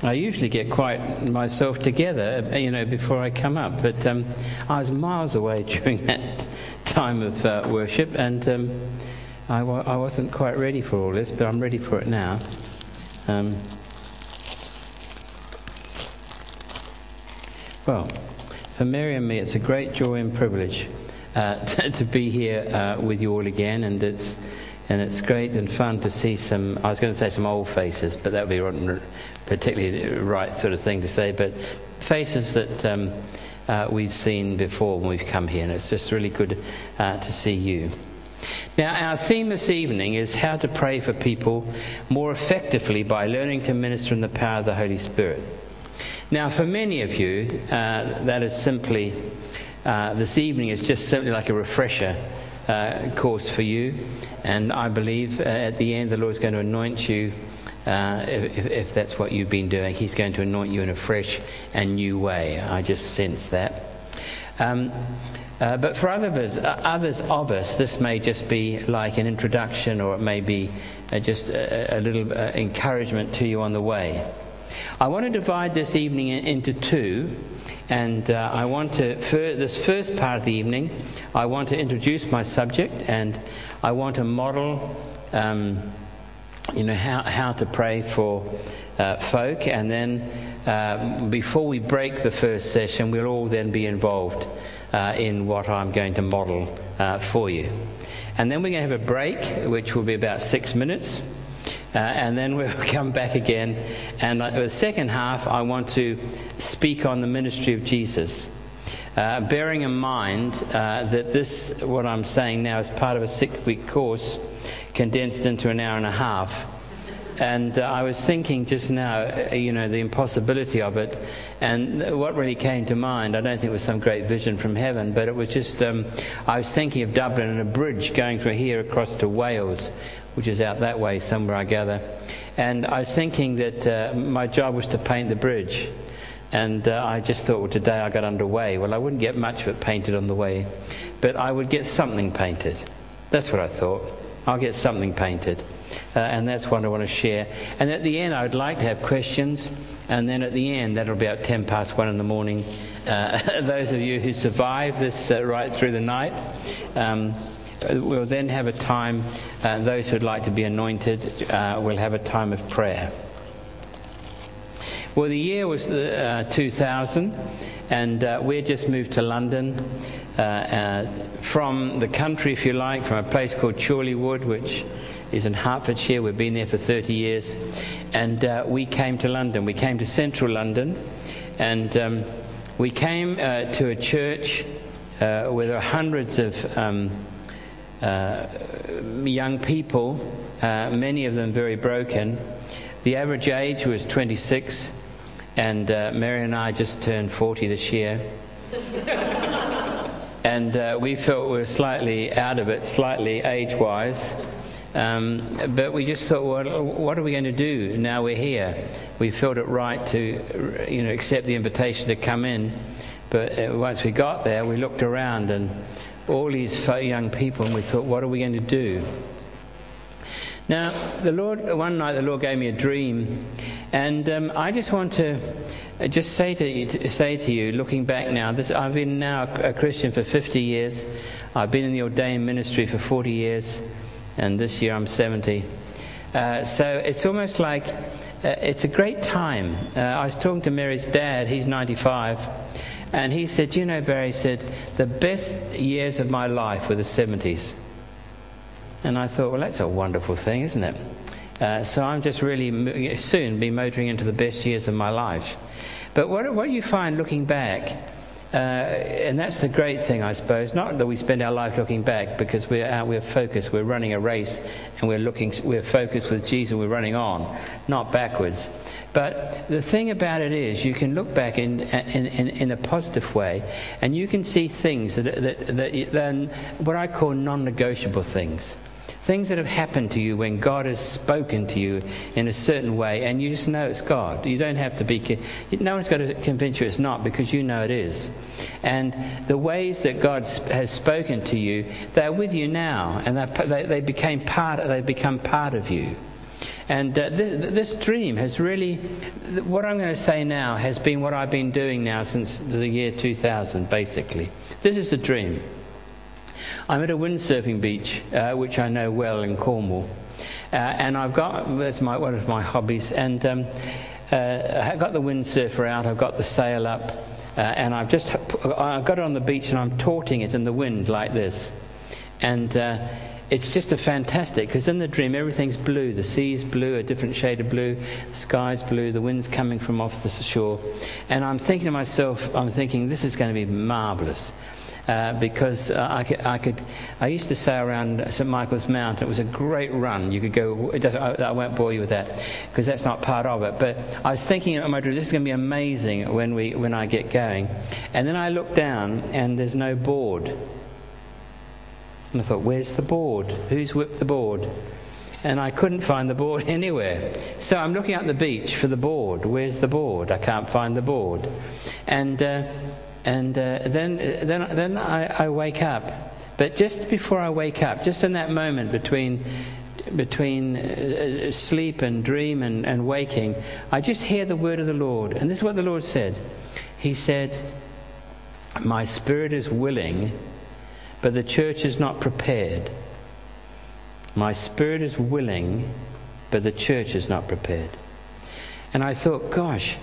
I usually get quite myself together, before I come up. But I was miles away during that time of worship, and I wasn't quite ready for all this, but I'm ready for it now. Well, for Mary and me, it's a great joy and privilege to be here with you all again, and it's great and fun to see some, I was going to say some old faces, but that would be particularly the right sort of thing to say, but faces that we've seen before when we've come here, and it's just really good to see you. Now, our theme this evening is how to pray for people more effectively by learning to minister in the power of the Holy Spirit. Now, for many of you, that is simply, this evening is just simply like a refresher course for you, and I believe at the end the Lord's going to anoint you, if that's what you've been doing. He's going to anoint you in a fresh and new way. I just sense that. But for others of us, this may just be like an introduction, or it may be just a little encouragement to you on the way. I want to divide this evening into two, and I want to, for this first part of the evening, I want to introduce my subject, and I want to model, how to pray for folk, and then before we break the first session, we'll all then be involved in what I'm going to model for you. And then we're going to have a break, which will be about 6 minutes. And then we'll come back again. And the second half, I want to speak on the ministry of Jesus, bearing in mind that this, what I'm saying now, is part of a 6-week course condensed into an hour and a half. And I was thinking just now, the impossibility of it. And what really came to mind, I don't think it was some great vision from heaven, but it was just, I was thinking of Dublin and a bridge going from here across to Wales, which is out that way somewhere, I gather. And I was thinking that my job was to paint the bridge. And I just thought, well, today I got underway. Well, I wouldn't get much of it painted on the way, but I would get something painted. That's what I thought. I'll get something painted. And that's what I want to share. And at the end, I would like to have questions. And then at the end, that'll be about 1:10 in the morning. Those of you who survive this right through the night, we'll then have a time, those who'd like to be anointed, will have a time of prayer. Well, the year was 2000, and we had just moved to London from the country, if you like, from a place called Chorleywood, which is in Hertfordshire. We've been there for 30 years. And we came to London. We came to central London, and we came to a church where there were hundreds of young people, many of them very broken. The average age was 26, and Mary and I just turned 40 this year. And we felt we were slightly out of it, slightly age-wise. But we just thought, well, what are we going to do now we're here? We felt it right to, accept the invitation to come in. But once we got there, we looked around and all these young people, and we thought, what are we going to do? Now, one night the Lord gave me a dream, and I just want to just say to you, looking back now, I've been now a Christian for 50 years. I've been in the ordained ministry for 40 years, and this year I'm 70. So it's almost like it's a great time. I was talking to Mary's dad, he's 95, and he said, Barry said, the best years of my life were the 70s. And I thought, well, that's a wonderful thing, isn't it? So I'm just really soon be motoring into the best years of my life. But what you find looking back, and that's the great thing, I suppose, not that we spend our life looking back, because we're focused, we're running a race, and we're focused with Jesus, we're running on, not backwards. But the thing about it is, you can look back in a positive way, and you can see things that what I call non-negotiable things. Things that have happened to you when God has spoken to you in a certain way, and you just know it's God. You don't have to be... No one's got to convince you it's not, because you know it is. And the ways that God has spoken to you, they're with you now, and they've become part of you. And this dream has really, what I'm going to say now has been what I've been doing now since the year 2000, basically. This is the dream. I'm at a windsurfing beach, which I know well in Cornwall. And that's one of my hobbies. And I've got the windsurfer out, I've got the sail up, and I've got it on the beach and I'm tauting it in the wind like this. And it's just a fantastic, because in the dream everything's blue. The sea's blue, a different shade of blue. The sky's blue. The wind's coming from off the shore. And I'm thinking to myself, this is going to be marvellous. Because I used to sail around St Michael's Mount. It was a great run. You could go. I won't bore you with that because that's not part of it. But I was thinking in my dream, this is going to be amazing when I get going. And then I looked down and there's no board. And I thought, where's the board? Who's whipped the board? And I couldn't find the board anywhere. So I'm looking at the beach for the board. Where's the board? I can't find the board. And then I wake up. But just before I wake up, just in that moment between sleep and dream and waking, I just hear the word of the Lord. And this is what the Lord said. He said, my spirit is willing, but the church is not prepared. My spirit is willing, but the church is not prepared. And I thought, gosh,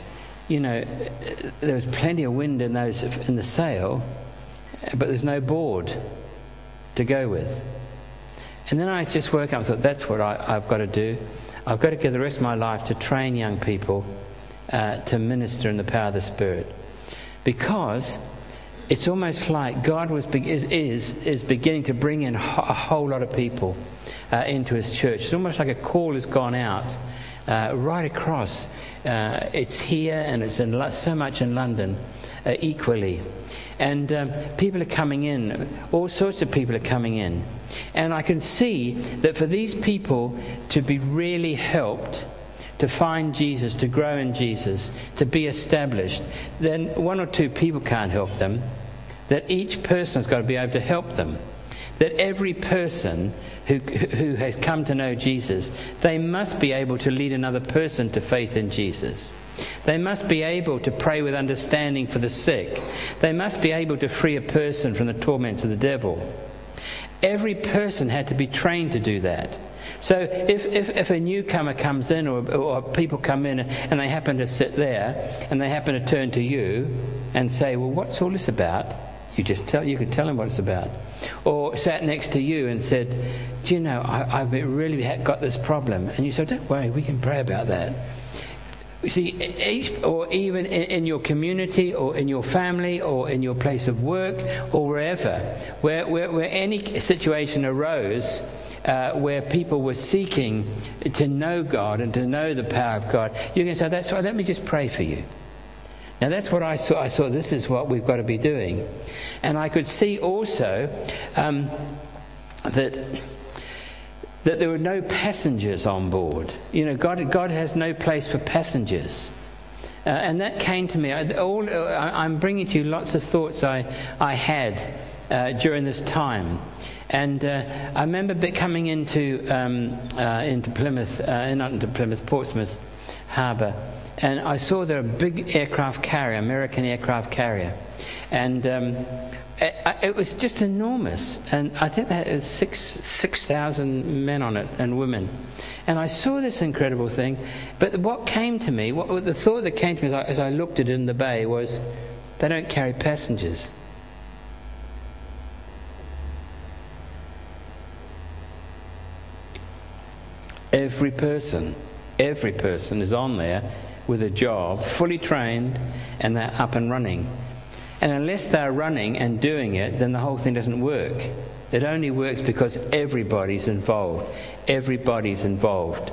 there was plenty of wind in the sail, but there's no board to go with. And then I just woke up and thought, that's what I've got to do. I've got to give the rest of my life to train young people to minister in the power of the Spirit. Because it's almost like God is beginning to bring in a whole lot of people into His church. It's almost like a call has gone out right across. It's here and it's so much in London equally. And people are coming in. All sorts of people are coming in. And I can see that for these people to be really helped, to find Jesus, to grow in Jesus, to be established, then one or two people can't help them. That each person has got to be able to help them. That every person who has come to know Jesus, they must be able to lead another person to faith in Jesus. They must be able to pray with understanding for the sick. They must be able to free a person from the torments of the devil. Every person had to be trained to do that. So if a newcomer comes in or people come in and they happen to sit there and they happen to turn to you and say, well, what's all this about? You could tell them what it's about. Or sat next to you and said, do you know, I've really got this problem. And you said, don't worry, we can pray about that. You see, or even in your community or in your family or in your place of work or wherever, where any situation arose where people were seeking to know God and to know the power of God, you can say, that's right, let me just pray for you. Now that's what I saw. I saw this is what we've got to be doing. And I could see also that there were no passengers on board. God has no place for passengers. And that came to me. I'm bringing to you lots of thoughts I had during this time. And I remember coming into Plymouth, Portsmouth Harbour. And I saw there a big aircraft carrier, American aircraft carrier. And it was just enormous. And I think that had 6,000 men on it and women. And I saw this incredible thing. But what came to me, the thought that came to me as I looked at it in the bay was, they don't carry passengers. Every person is on there with a job, fully trained, and they're up and running. And unless they're running and doing it, then the whole thing doesn't work. It only works because everybody's involved. Everybody's involved.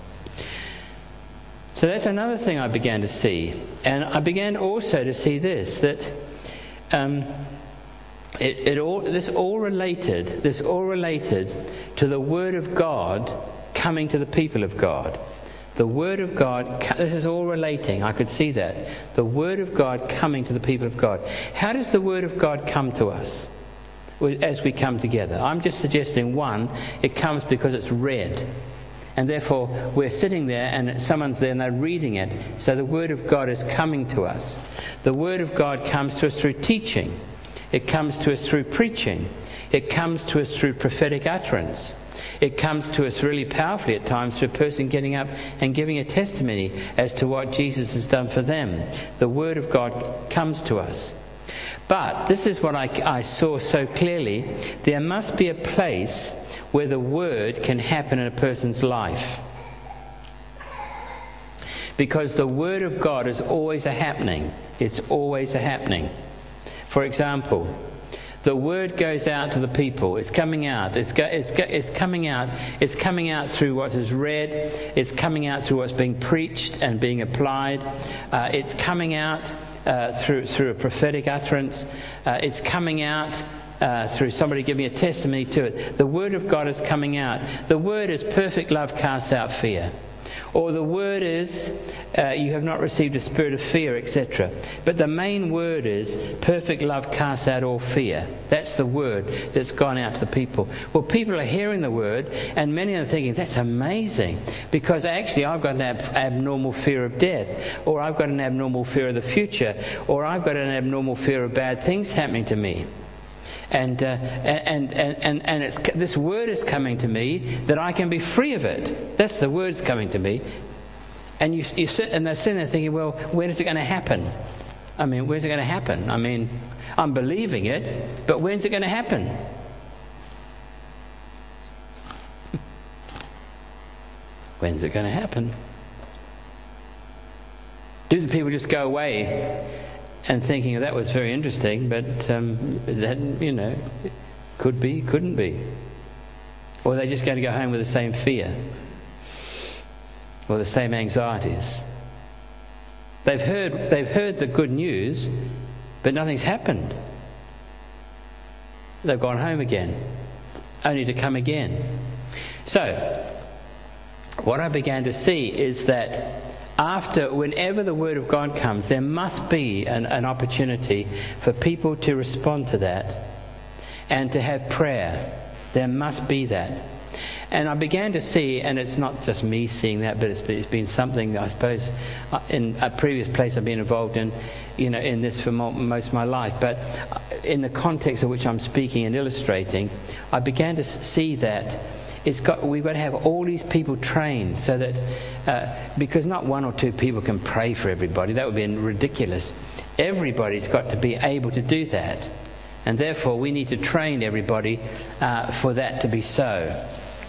So that's another thing I began to see. And I began also to see this, that this all related to the Word of God coming to the people of God. The Word of God, this is all relating. I could see that. The Word of God coming to the people of God. How does the Word of God come to us as we come together? I'm just suggesting one, it comes because it's read. And therefore, we're sitting there and someone's there and they're reading it. So the Word of God is coming to us. The Word of God comes to us through teaching. It comes to us through preaching. It comes to us through prophetic utterance. It comes to us really powerfully at times through a person getting up and giving a testimony as to what Jesus has done for them. The Word of God comes to us. But this is what I saw so clearly. There must be a place where the Word can happen in a person's life. Because the Word of God is always a happening. It's always a happening. For example, the Word goes out to the people. It's coming out. It's coming out. It's coming out through what is read. It's coming out through what's being preached and being applied. It's coming out through a prophetic utterance. It's coming out through somebody giving a testimony to it. The Word of God is coming out. The Word is perfect love casts out fear. Or the Word is you have not received a spirit of fear, etc. But the main word is perfect love casts out all fear. That's the Word that's gone out to the people. Well, people are hearing the Word, and many are thinking, that's amazing, because actually I've got an abnormal fear of death, or I've got an abnormal fear of the future, or I've got an abnormal fear of bad things happening to me. And it's, this Word is coming to me that I can be free of it. That's the Word's coming to me. And you sit and they're sitting there thinking, well, when is it going to happen? I mean, when's it going to happen? I mean, I'm believing it, but when's it going to happen? When's it going to happen? Do the people just go away and thinking, that was very interesting, but that, could be, couldn't be? Or are they just going to go home with the same fear? Or the same anxieties? They've heard the good news, but nothing's happened. They've gone home again, only to come again. So, what I began to see is that whenever the Word of God comes, there must be an opportunity for people to respond to that and to have prayer. There must be that. And I began to see, and it's not just me seeing that, but it's been something, I suppose, in a previous place I've been involved in, in this for most of my life. But in the context of which I'm speaking and illustrating, I began to see that we've got to have all these people trained so that, because not one or two people can pray for everybody, that would be ridiculous. Everybody's got to be able to do that. And therefore we need to train everybody for that to be so.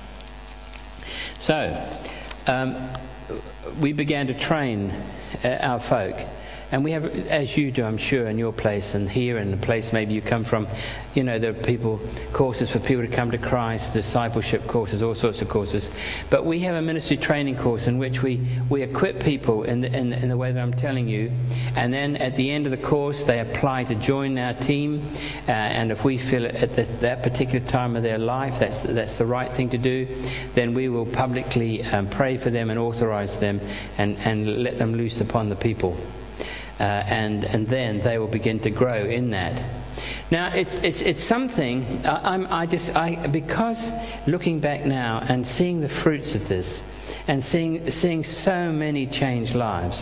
So, we began to train our folk. And we have, as you do, I'm sure, in your place and here and the place maybe you come from, there are courses for people to come to Christ, discipleship courses, all sorts of courses. But we have a ministry training course in which we equip people in the way that I'm telling you. And then at the end of the course, they apply to join our team. And if we feel at that particular time of their life that's the right thing to do, then we will publicly pray for them and authorize them and let them loose upon the people. And then they will begin to grow in that. Now it's something because looking back now and seeing the fruits of this and seeing so many changed lives,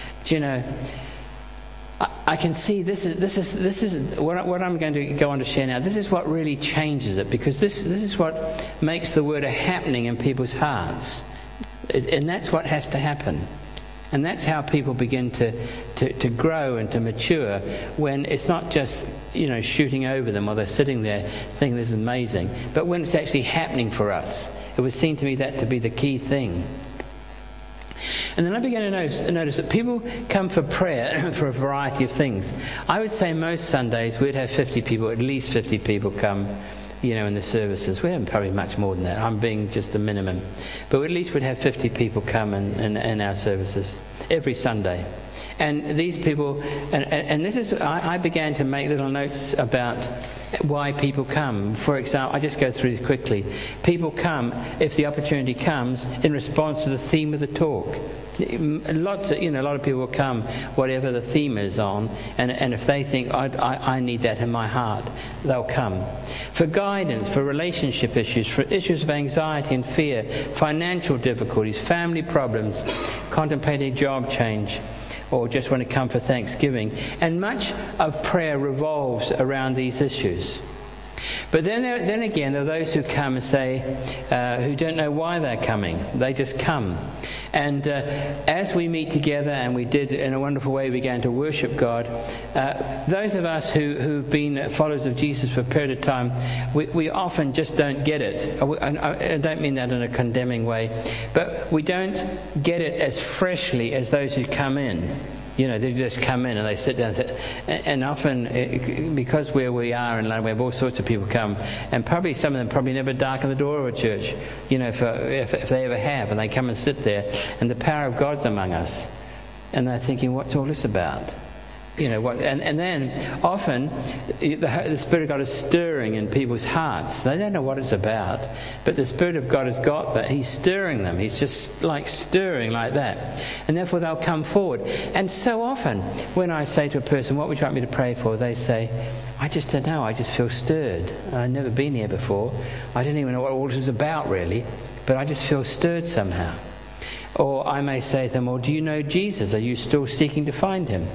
I can see this is what I'm going to go on to share now. This is what really changes it, because this is what makes the Word a happening in people's hearts, and that's what has to happen. And that's how people begin to grow and to mature, when it's not just, shooting over them or they're sitting there thinking this is amazing, but when it's actually happening for us. It would seem to me that to be the key thing. And then I began to notice that people come for prayer for a variety of things. I would say most Sundays we'd have 50 people, at least 50 people come, in the services. We haven't probably much more than that. I'm being just a minimum. But at least we'd have 50 people come in our services every Sunday. And these people, and this is, I began to make little notes about why people come. For example, I just go through quickly. People come, if the opportunity comes, in response to the theme of the talk. A lot of people will come, whatever the theme is on, and if they think, I need that in my heart, they'll come. For guidance, for relationship issues, for issues of anxiety and fear, financial difficulties, family problems, contemplating job change, or just want to come for Thanksgiving. And much of prayer revolves around these issues. But then again, there are those who come and say, who don't know why they're coming. They just come. And as we meet together, and we did in a wonderful way, began to worship God, those of us who've been followers of Jesus for a period of time, we often just don't get it. I don't mean that in a condemning way, but we don't get it as freshly as those who come in. They just come in and they sit down. And often, because where we are in London, we have all sorts of people come. And probably some of them never darken the door of a church, if they ever have. And they come and sit there. And the power of God's among us. And they're thinking, what's all this about? And then often the Spirit of God is stirring in people's hearts. They don't know what it's about, but the Spirit of God has got that. He's stirring them. He's just like stirring like that, and therefore they'll come forward. And so often, when I say to a person, "What would you like me to pray for?" they say, "I just don't know. I just feel stirred. I've never been here before. I don't even know what all this is about really, but I just feel stirred somehow." Or I may say to them, "Well, do you know Jesus? Are you still seeking to find him?"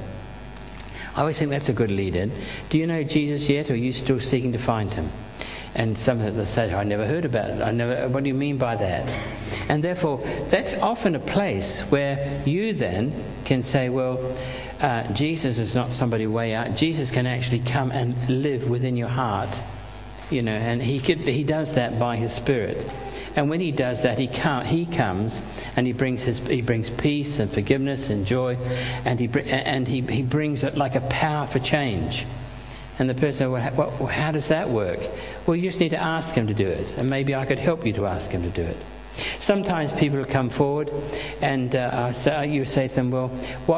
I always think that's a good lead-in. Do you know Jesus yet, or are you still seeking to find him? And some of them say, "I never heard about it. What do you mean by that?" And therefore, that's often a place where you then can say, well, Jesus is not somebody way out. Jesus can actually come and live within your heart. And he does that by his Spirit. And when he does that, he comes and he brings peace and forgiveness and joy, and he brings it like a power for change. And the person, well, how does that work? Well, you just need to ask him to do it, and maybe I could help you to ask him to do it. Sometimes people will come forward, and you say to them, "Well,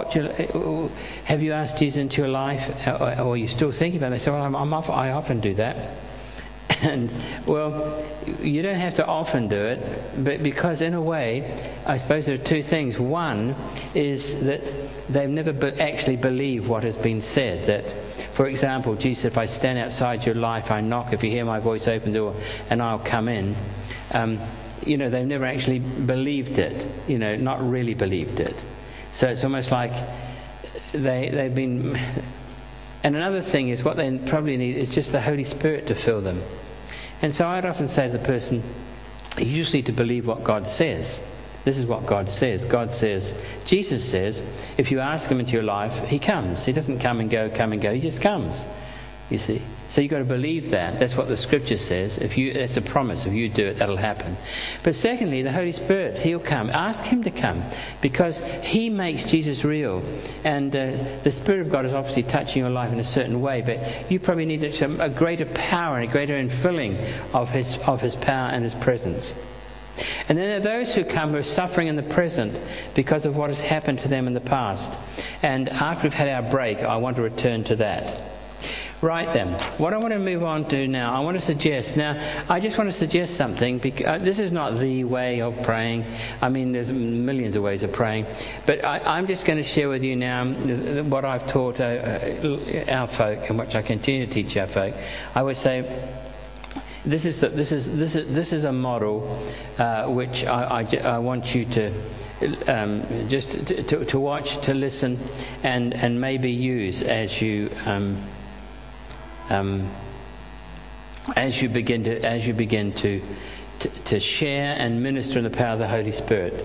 have you asked Jesus into your life, or are you still thinking about it?" They say, "Well, I often do that." And, well, you don't have to often do it, but because in a way, I suppose there are two things. One is that they've never actually believed what has been said. That, for example, Jesus said, "If I stand outside your life, I knock. If you hear my voice, open the door, and I'll come in." They've never actually believed it, not really believed it. So it's almost like they've been... And another thing is, what they probably need is just the Holy Spirit to fill them. And so I'd often say to the person, you just need to believe what God says. This is what God says. God says, Jesus says, if you ask him into your life, he comes. He doesn't come and go. He just comes. You see? So you've got to believe that. That's what the Scripture says. It's a promise. If you do it, that'll happen. But secondly, the Holy Spirit, he'll come. Ask him to come, because he makes Jesus real. And the Spirit of God is obviously touching your life in a certain way, but you probably need a greater power and a greater infilling of his power and his presence. And then there are those who come who are suffering in the present because of what has happened to them in the past. And after we've had our break, I want to return to that. Right then, what I want to move on to now, I just want to suggest something, because this is not the way of praying. I mean, there's millions of ways of praying. But I'm just going to share with you now what I've taught our folk, and which I continue to teach our folk. I would say, this is a model which I want you to just to watch, to listen, and maybe use as you begin to share and minister in the power of the Holy Spirit.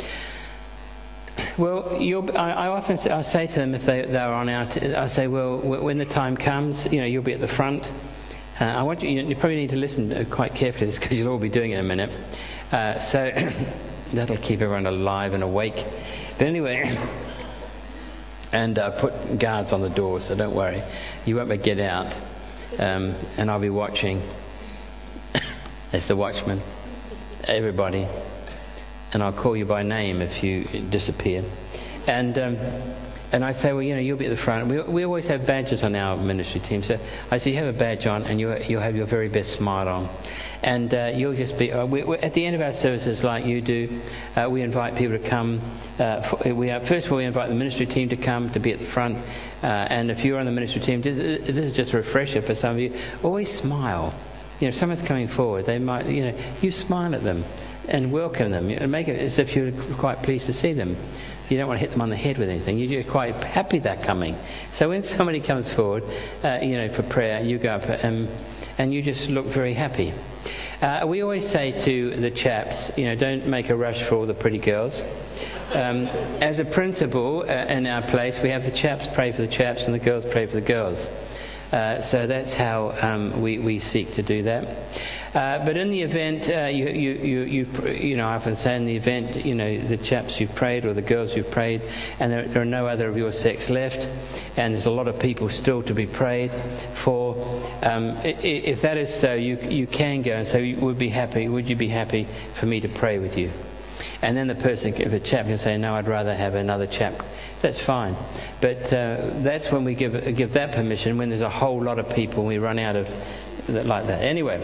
Well, I say to them, if they're on out, I say, well, when the time comes, you'll be at the front. I want you probably need to listen quite carefully to this, because you'll all be doing it in a minute. So that'll keep everyone alive and awake. But anyway, and put guards on the door, so don't worry. You won't be get out. And I'll be watching as the watchman, everybody. And I'll call you by name if you disappear. And And I say, well, you'll be at the front. We always have badges on our ministry team. So I say, you have a badge on and you'll have your very best smile on. And you'll just be... at the end of our services, like you do, we invite people to come. First of all, we invite the ministry team to come, to be at the front. And if you're on the ministry team, this is just a refresher for some of you. Always smile. If someone's coming forward, they might, you smile at them and welcome them. Make it as if you're quite pleased to see them. You don't want to hit them on the head with anything. You're quite happy they're coming. So when somebody comes forward, for prayer, you go up and you just look very happy. We always say to the chaps, don't make a rush for all the pretty girls. As a principle in our place, we have the chaps pray for the chaps and the girls pray for the girls. So that's how we seek to do that. But in the event, I often say in the event, the chaps you've prayed or the girls you've prayed, and there are no other of your sex left, and there's a lot of people still to be prayed for. If that is so, you can go and say, would you be happy for me to pray with you? And then the person, if a chap can say, no, I'd rather have another chap, that's fine. But that's when we give that permission, when there's a whole lot of people, we run out of like that. Anyway,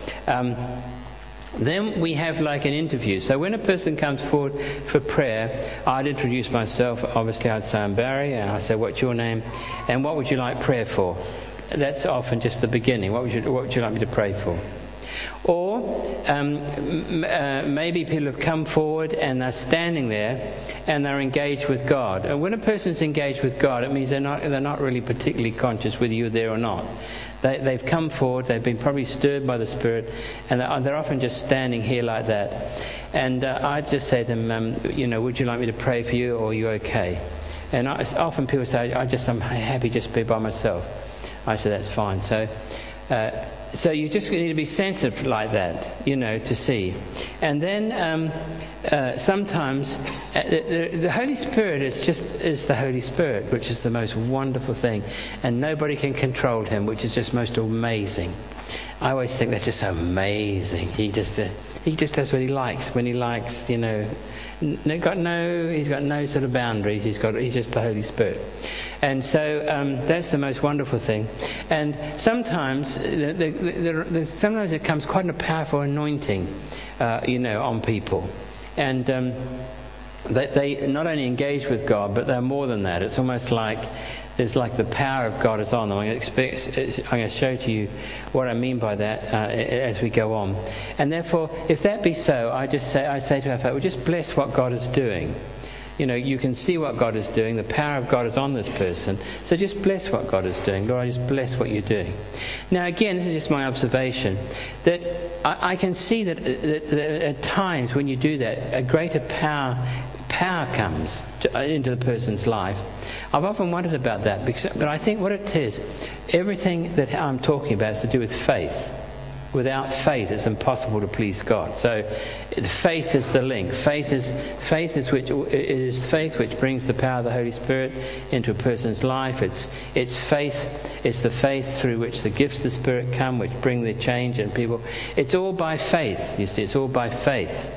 then we have like an interview. So when a person comes forward for prayer, I'd introduce myself. Obviously, I'd say I'm Barry, and I'd say, what's your name? And what would you like prayer for? That's often just the beginning. What would you like me to pray for? Or maybe people have come forward and they're standing there and they're engaged with God. And when a person's engaged with God, it means they're not really particularly conscious whether you're there or not. They've come forward, they've been probably stirred by the Spirit, and they're often just standing here like that. And I'd just say to them, would you like me to pray for you, or are you okay? And often people say, I'm happy just to be by myself. I say, that's fine. So you just need to be sensitive like that, to see. And then sometimes the Holy Spirit is the Holy Spirit, which is the most wonderful thing. And nobody can control him, which is just most amazing. I always think that's just amazing. He just does what he likes when he likes, He's got no sort of boundaries. He's just the Holy Spirit. And so that's the most wonderful thing. And sometimes sometimes it comes quite a powerful anointing, on people. And they not only engage with God, but they're more than that. It's almost like there's like the power of God is on them. I'm going to show to you what I mean by that as we go on. And therefore, if that be so, I say to our folk, well, just bless what God is doing. You can see what God is doing. The power of God is on this person. So just bless what God is doing. Lord, I just bless what you're doing. Now, again, this is just my observation, that I can see that at times when you do that, a greater power comes into the person's life. I've often wondered about that, but I think what it is, everything that I'm talking about is to do with faith. Without faith, it's impossible to please God. So, faith is the link. Faith is faith which brings the power of the Holy Spirit into a person's life. It's faith. It's the faith through which the gifts of the Spirit come, which bring the change in people. It's all by faith. You see, it's all by faith,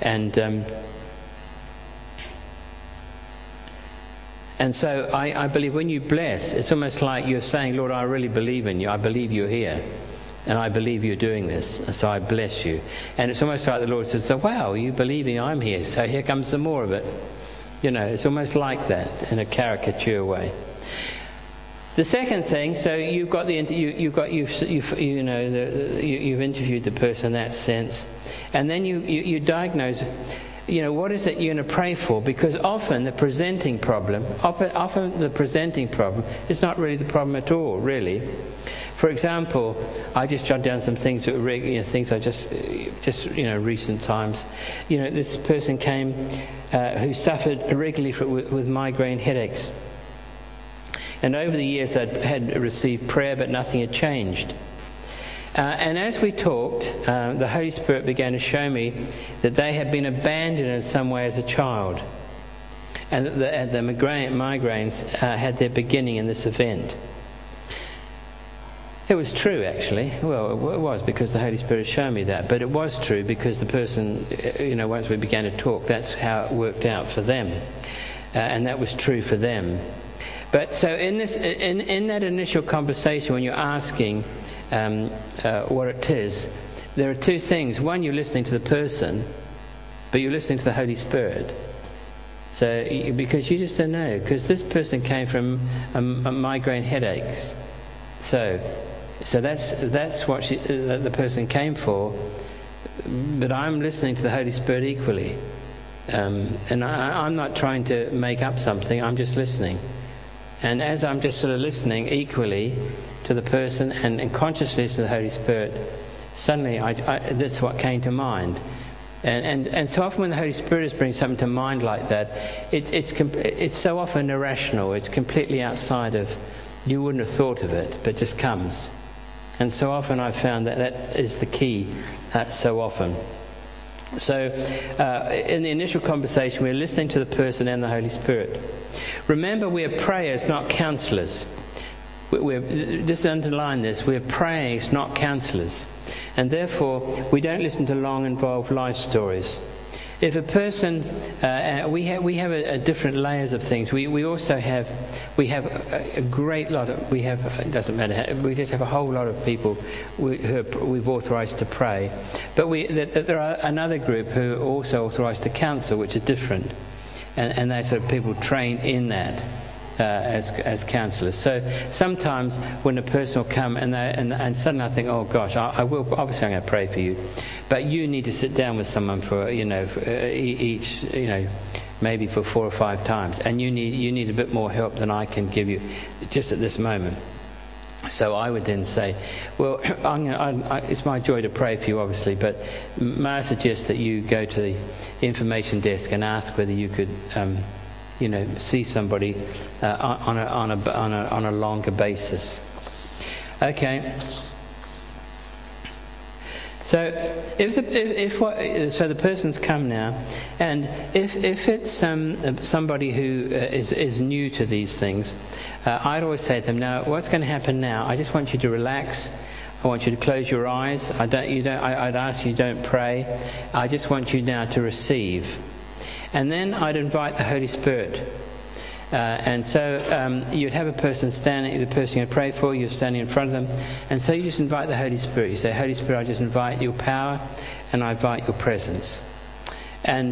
And so I believe when you bless, it's almost like you're saying, Lord, I really believe in you. I believe you're here. And I believe you're doing this. And so I bless you. And it's almost like the Lord says, so, wow, you believing I'm here. So here comes some more of it. It's almost like that in a caricature way. The second thing, so you've got you've interviewed the person in that sense. And then you diagnose, what is it you're going to pray for? Because often the presenting problem is not really the problem at all, really. For example, I just jot down some things that were things I just recent times. This person came who suffered irregularly with migraine headaches, and over the years had received prayer, but nothing had changed. And as we talked, the Holy Spirit began to show me that they had been abandoned in some way as a child, and that the migraines had their beginning in this event. It was true, actually. Well, it was because the Holy Spirit showed me that. But it was true because the person, once we began to talk, that's how it worked out for them. and that was true for them. But so in that initial conversation, when you're asking what it is, there are two things. One, you're listening to the person, but you're listening to the Holy Spirit. So because you just don't know, because this person came from migraine headaches, so that's what the person came for. But I'm listening to the Holy Spirit equally, and I'm not trying to make up something. I'm just listening. And as I'm just sort of listening equally to the person and consciously listening to the Holy Spirit, suddenly that's what came to mind. And so often when the Holy Spirit is bringing something to mind like that, it's so often irrational. It's completely outside of, you wouldn't have thought of it, but just comes. And so often I've found that is the key. That's so often. So in the initial conversation, we're listening to the person and the Holy Spirit. Remember, we are prayers, not counselors. Just underline this, we're prayers, not counselors. And therefore, we don't listen to long, involved life stories. If a person, we have a different layers of things. We also have a great lot of, it doesn't matter, we just have a whole lot of people we've authorized to pray. But there are another group who are also authorized to counsel, which are different. And they're sort of people trained in that as counselors. So sometimes when a person will come and suddenly I think, oh gosh, I will, obviously I'm going to pray for you. But you need to sit down with someone for each, maybe for 4 or 5 times. And you need a bit more help than I can give you just at this moment. So I would then say, well, it's my joy to pray for you, obviously, but may I suggest that you go to the information desk and ask whether you could, see somebody on a longer basis. Okay. So so the person's come now, and if it's somebody who is new to these things, I'd always say to them, now what's going to happen now? I just want you to relax. I want you to close your eyes. I'd ask you don't pray. I just want you now to receive, and then I'd invite the Holy Spirit. And so you'd have a person standing, the person you're going to pray for, you're standing in front of them, and so you just invite the Holy Spirit. You say, Holy Spirit, I just invite your power, and I invite your presence. And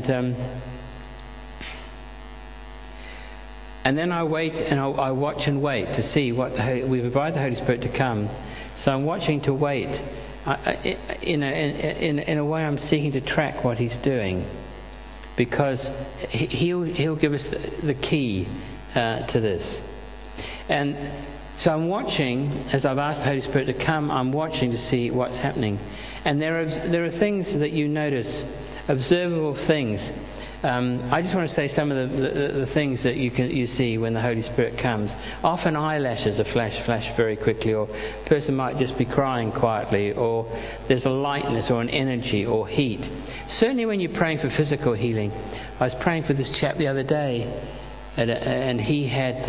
then I wait, and I watch and wait to see we've invited the Holy Spirit to come, so I'm watching to wait. In a way I'm seeking to track what he's doing, because he'll give us the key to this. And so I'm watching, as I've asked the Holy Spirit to come, I'm watching to see what's happening. And there are things that you notice, observable things. I just want to say some of the things that you see when the Holy Spirit comes. Often eyelashes are flash very quickly, or a person might just be crying quietly, or there's a lightness or an energy or heat. Certainly when you're praying for physical healing. I was praying for this chap the other day, and he had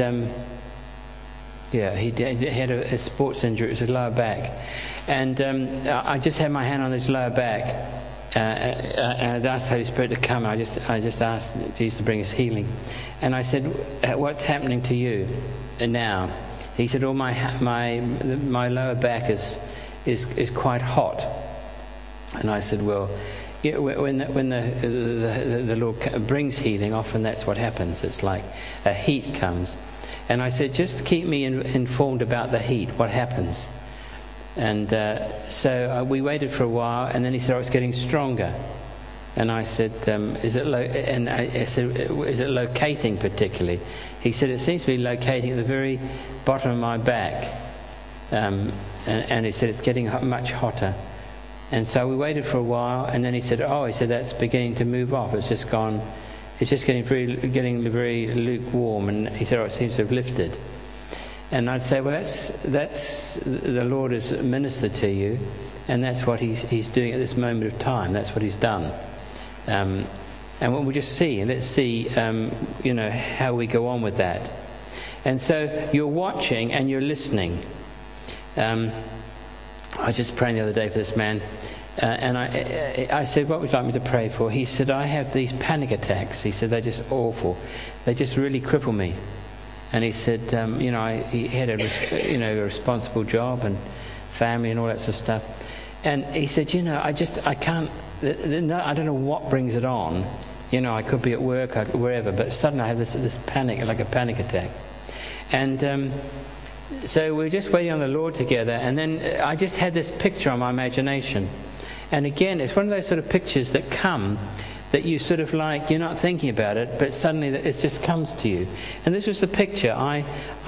he had a sports injury. It was his lower back, and I just had my hand on his lower back. And I asked the Holy Spirit to come. I just asked Jesus to bring us healing. And I said, what's happening to you now? He said, my lower back is quite hot. And I said, well, when the Lord brings healing, often that's what happens. It's like a heat comes. And I said, just keep me informed about the heat, what happens. And so we waited for a while, and then he said, "Oh, it's getting stronger." And I said, "Is it is it locating particularly?" He said, "It seems to be locating at the very bottom of my back." And he said, "It's getting much hotter." And so we waited for a while, and then he said, that's beginning to move off. It's just gone. It's just getting very lukewarm." And he said, "Oh, it seems to have lifted." And I'd say, well, that's the Lord has ministered to you, and that's what he's doing at this moment of time. That's what he's done. And we'll just see. Let's see, how we go on with that. And so you're watching and you're listening. I was just praying the other day for this man. And I said, what would you like me to pray for? He said, I have these panic attacks. He said, they're just awful. They just really cripple me. And he said, he had a responsible job and family and all that sort of stuff. And he said, I can't, I don't know what brings it on. I could be at work, wherever, but suddenly I have this panic, like a panic attack. And so we were just waiting on the Lord together, and then I just had this picture on my imagination. And again, it's one of those sort of pictures that come that you sort of like, you're not thinking about it, but suddenly it just comes to you. And this was the picture. I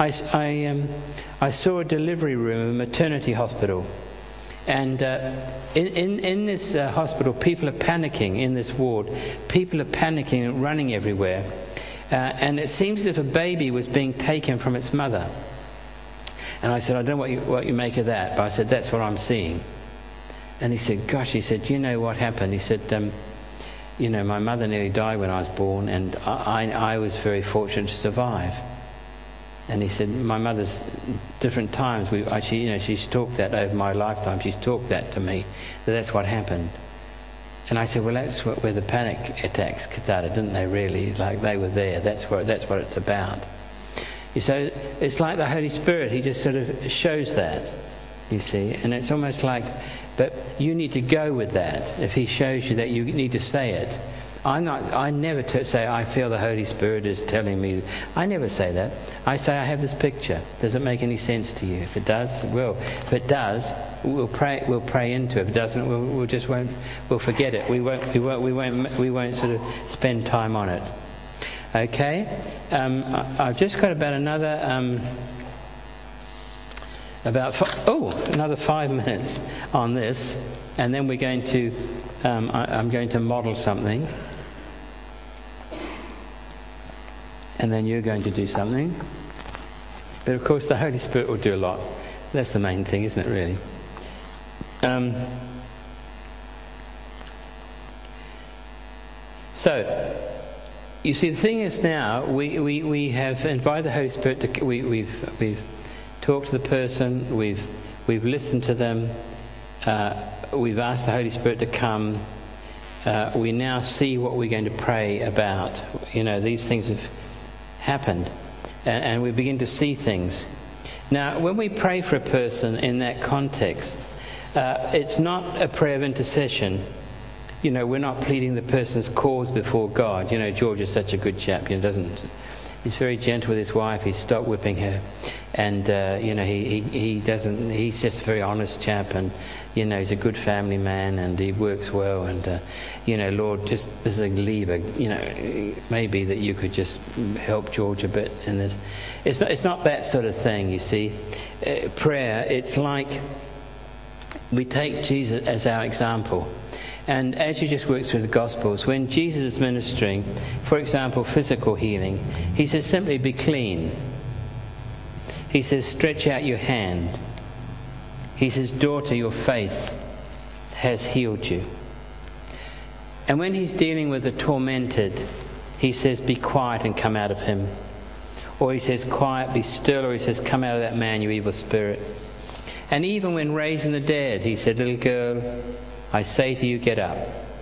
saw a delivery room, a maternity hospital. And in this hospital, people are panicking in this ward. People are panicking and running everywhere. And it seems as if a baby was being taken from its mother. And I said, I don't know what you make of that, but I said, that's what I'm seeing. And he said, gosh, he said, do you know what happened? He said, my mother nearly died when I was born, and I was very fortunate to survive. And he said, my mother's different times, she's talked that over my lifetime, she's talked that to me, that's what happened. And I said, well, that's where the panic attacks started, didn't they, really? Like, they were there, that's what it's about. So it's like the Holy Spirit, he just sort of shows that, you see, and it's almost like, but you need to go with that. If he shows you that, you need to say it. I never say, I feel the Holy Spirit is telling me. I never say that. I say, I have this picture. Does it make any sense to you? If it does, it will. If it does, we'll pray into it. If it doesn't, we'll forget it. We won't sort of spend time on it. Okay? I've just got about another another 5 minutes on this, and then we're going to I'm going to model something, and then you're going to do something. But of course the Holy Spirit will do a lot. That's the main thing, isn't it, really? So you see, the thing is, now we have invited the Holy Spirit to. We've talked to the person. We've listened to them. We've asked the Holy Spirit to come. We now see what we're going to pray about. These things have happened, and we begin to see things. Now, when we pray for a person in that context, it's not a prayer of intercession. We're not pleading the person's cause before God. George is such a good chap. He's very gentle with his wife. He's stopped whipping her, and he doesn't. He's just a very honest chap, and he's a good family man, and he works well. And Lord, just this is a lever. Maybe that you could just help George a bit in this. It's not that sort of thing. You see, prayer. It's like we take Jesus as our example. And as you just work through the Gospels, when Jesus is ministering, for example, physical healing, he says simply, be clean. He says, stretch out your hand. He says, daughter, your faith has healed you. And when he's dealing with the tormented, he says, be quiet and come out of him. Or he says, quiet, be still. Or he says, come out of that man, you evil spirit. And even when raising the dead, he said, little girl, I say to you, get up.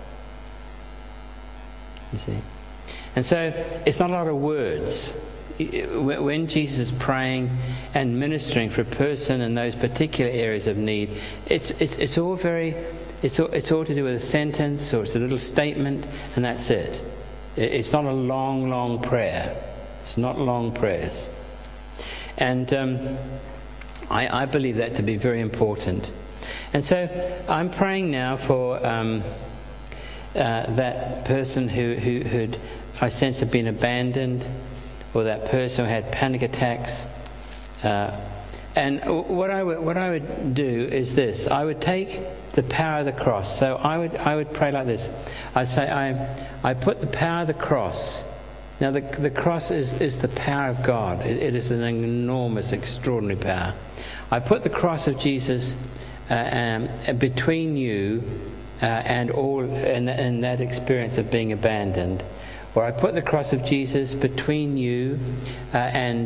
You see? And so it's not a lot of words. When Jesus is praying and ministering for a person in those particular areas of need, it's all all to do with a sentence, or it's a little statement, and that's it. It's not a long prayer. It's not long prayers. And I believe that to be very important. And so I'm praying now for that person who'd, I sense, had been abandoned, or that person who had panic attacks. And what I would do is this: I would take the power of the cross. So I would pray like this. I'd say, I put the power of the cross. Now the cross is the power of God. It is an enormous, extraordinary power. I put the cross of Jesus between you and that experience of being abandoned. Or I put the cross of Jesus between you and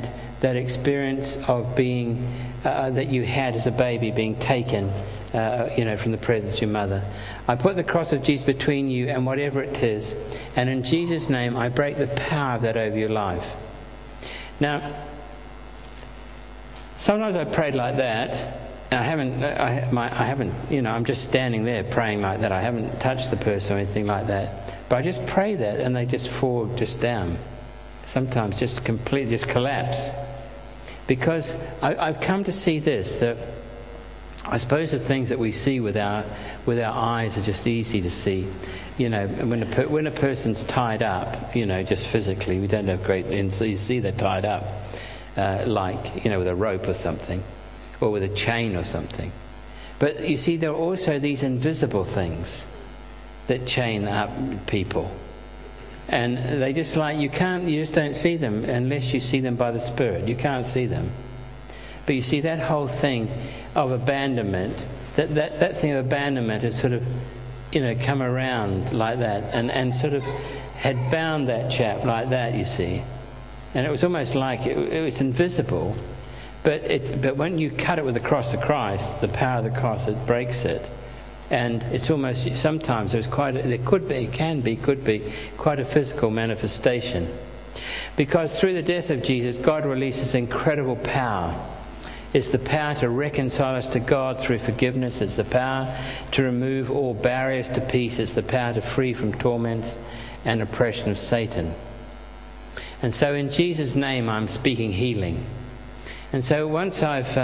that experience of being, that you had as a baby being taken, from the presence of your mother. I put the cross of Jesus between you and whatever it is, and in Jesus' name I break the power of that over your life. Now, sometimes I prayed like that. I haven't, I'm just standing there praying like that. I haven't touched the person or anything like that. But I just pray that and they just fall just down. Sometimes just collapse. Because I've come to see this, that I suppose the things that we see with our eyes are just easy to see. When a person's tied up, just physically, we don't have great insight. You see they're tied up, with a rope or something, or with a chain or something. But you see, there are also these invisible things that chain up people, and they you just don't see them unless you see them by the Spirit. You can't see them. But you see, that whole thing of abandonment, that thing of abandonment has sort of, come around like that and sort of had bound that chap like that, you see. And it was almost like it was invisible, but when you cut it with the cross of Christ, the power of the cross, it breaks it. And it's almost, sometimes could be quite a physical manifestation. Because through the death of Jesus, God releases incredible power. It's the power to reconcile us to God through forgiveness. It's the power to remove all barriers to peace. It's the power to free from torments and oppression of Satan. And so in Jesus' name, I'm speaking healing. And so once I've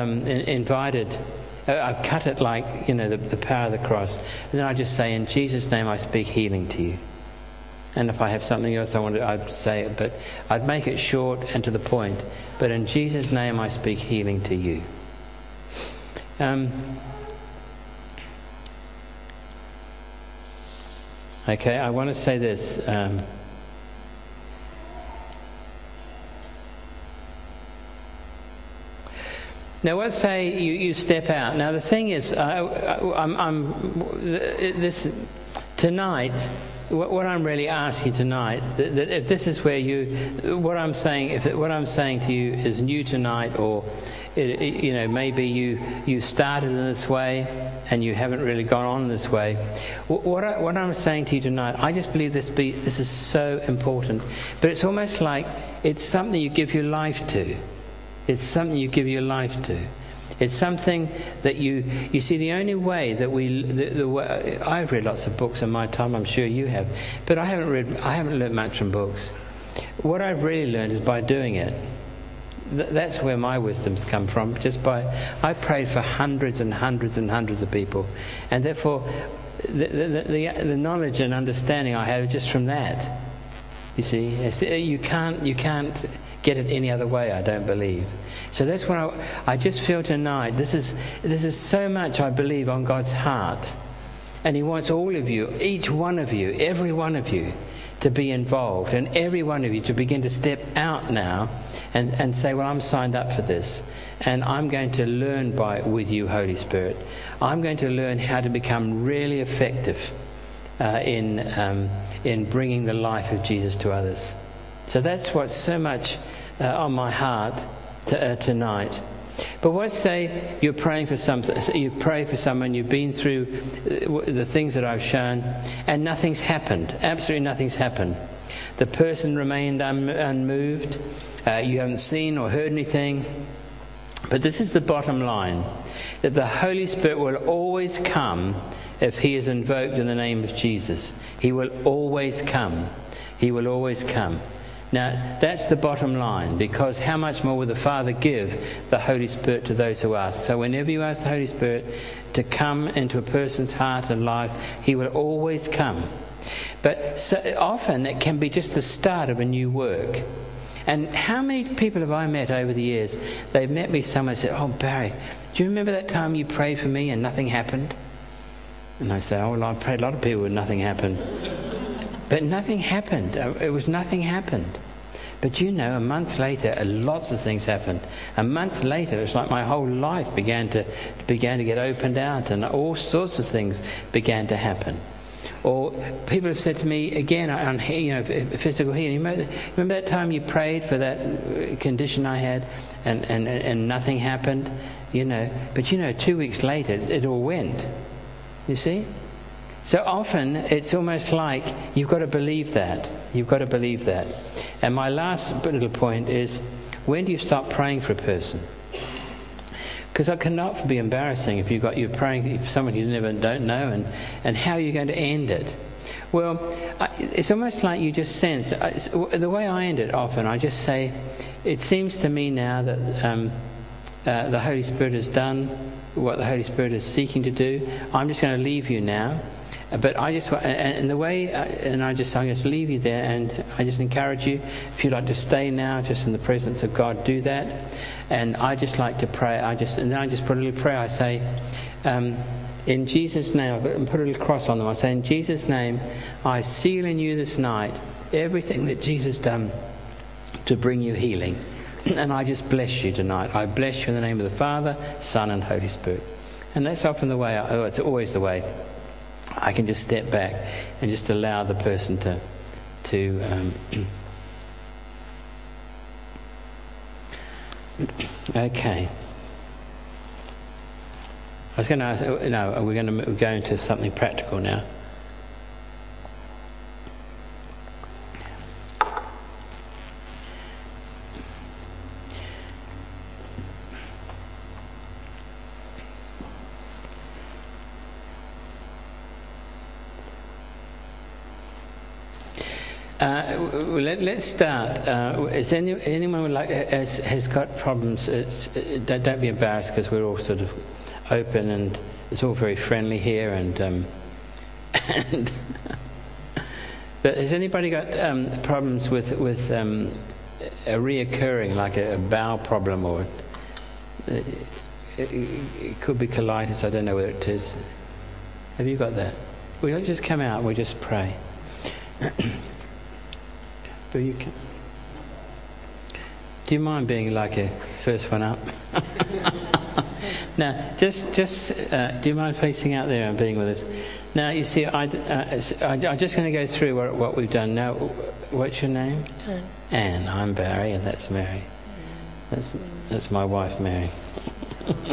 I've cut it like, the power of the cross, and then I just say, in Jesus' name, I speak healing to you. And if I have something else I'd say it, but I'd make it short and to the point. But in Jesus' name, I speak healing to you. Okay, I want to say this. Now, let's say you step out. Now, the thing is, tonight. What I'm really asking tonight, that if this is where what I'm saying to you is new tonight, or maybe you started in this way and you haven't really gone on this way. What I'm saying to you tonight, I just believe this is so important. But it's almost like it's something you give your life to. It's something you give your life to. It's something that you see. The only way that I've read lots of books in my time. I'm sure you have, but I haven't learned much from books. What I've really learned is by doing it. That's where my wisdom's come from. I prayed for hundreds and hundreds and hundreds of people, and therefore the knowledge and understanding I have is just from that. You see, you can't get it any other way, I don't believe. So that's what I just feel tonight. This is so much, I believe, on God's heart. And He wants all of you, each one of you, every one of you, to be involved. And every one of you to begin to step out now and say, well, I'm signed up for this. And I'm going to learn with you, Holy Spirit. I'm going to learn how to become really effective in bringing the life of Jesus to others. So that's what's so much on my heart tonight. But let's say you're praying for something. You pray for someone. You've been through the things that I've shown, and nothing's happened. Absolutely nothing's happened. The person remained unmoved. You haven't seen or heard anything. But this is the bottom line: that the Holy Spirit will always come if He is invoked in the name of Jesus. He will always come. He will always come. Now, that's the bottom line, because how much more will the Father give the Holy Spirit to those who ask? So whenever you ask the Holy Spirit to come into a person's heart and life, He will always come. But so often it can be just the start of a new work. And how many people have I met over the years? They've met me somewhere and said, oh, Barry, do you remember that time you prayed for me and nothing happened? And I say, oh, well, I prayed a lot of people and nothing happened. But nothing happened. Nothing happened. But a month later, lots of things happened. A month later, it's like my whole life began to get opened out, and all sorts of things began to happen. Or people have said to me again on physical healing. Remember that time you prayed for that condition I had, and nothing happened, you know. But 2 weeks later, it all went. You see? So often, it's almost like you've got to believe that. You've got to believe that. And my last little point is, when do you stop praying for a person? Because it cannot be embarrassing if you're praying for someone you don't know, and how are you going to end it? Well, it's almost like you just sense. The way I end it often, I just say, it seems to me now that the Holy Spirit has done what the Holy Spirit is seeking to do. I'm just going to leave you now. But I just, and the way, I'm just leave you there, and I just encourage you, if you'd like to stay now, just in the presence of God, do that. And I just like to pray. And then I just put a little prayer. I say, in Jesus' name, I put a little cross on them. I say, in Jesus' name, I seal in you this night everything that Jesus done to bring you healing. And I just bless you tonight. I bless you in the name of the Father, Son, and Holy Spirit. And that's often the way. It's always the way. I can just step back and just allow the person to okay. I was going to ask, no, we're going to go into something practical now. Let's start. Is anyone would like has got problems? Don't be embarrassed, because we're all sort of open and it's all very friendly here. But has anybody got problems with a reoccurring, like a bowel problem, or it could be colitis? I don't know whether it is. Have you got that? We'll just come out and we'll just pray. But you can. Do you mind being like a first one up? Now, just do you mind facing out there and being with us? Now, you see, I'm just going to go through what we've done. Now, what's your name? Anne. I'm Barry, and that's Mary. That's my wife, Mary. How long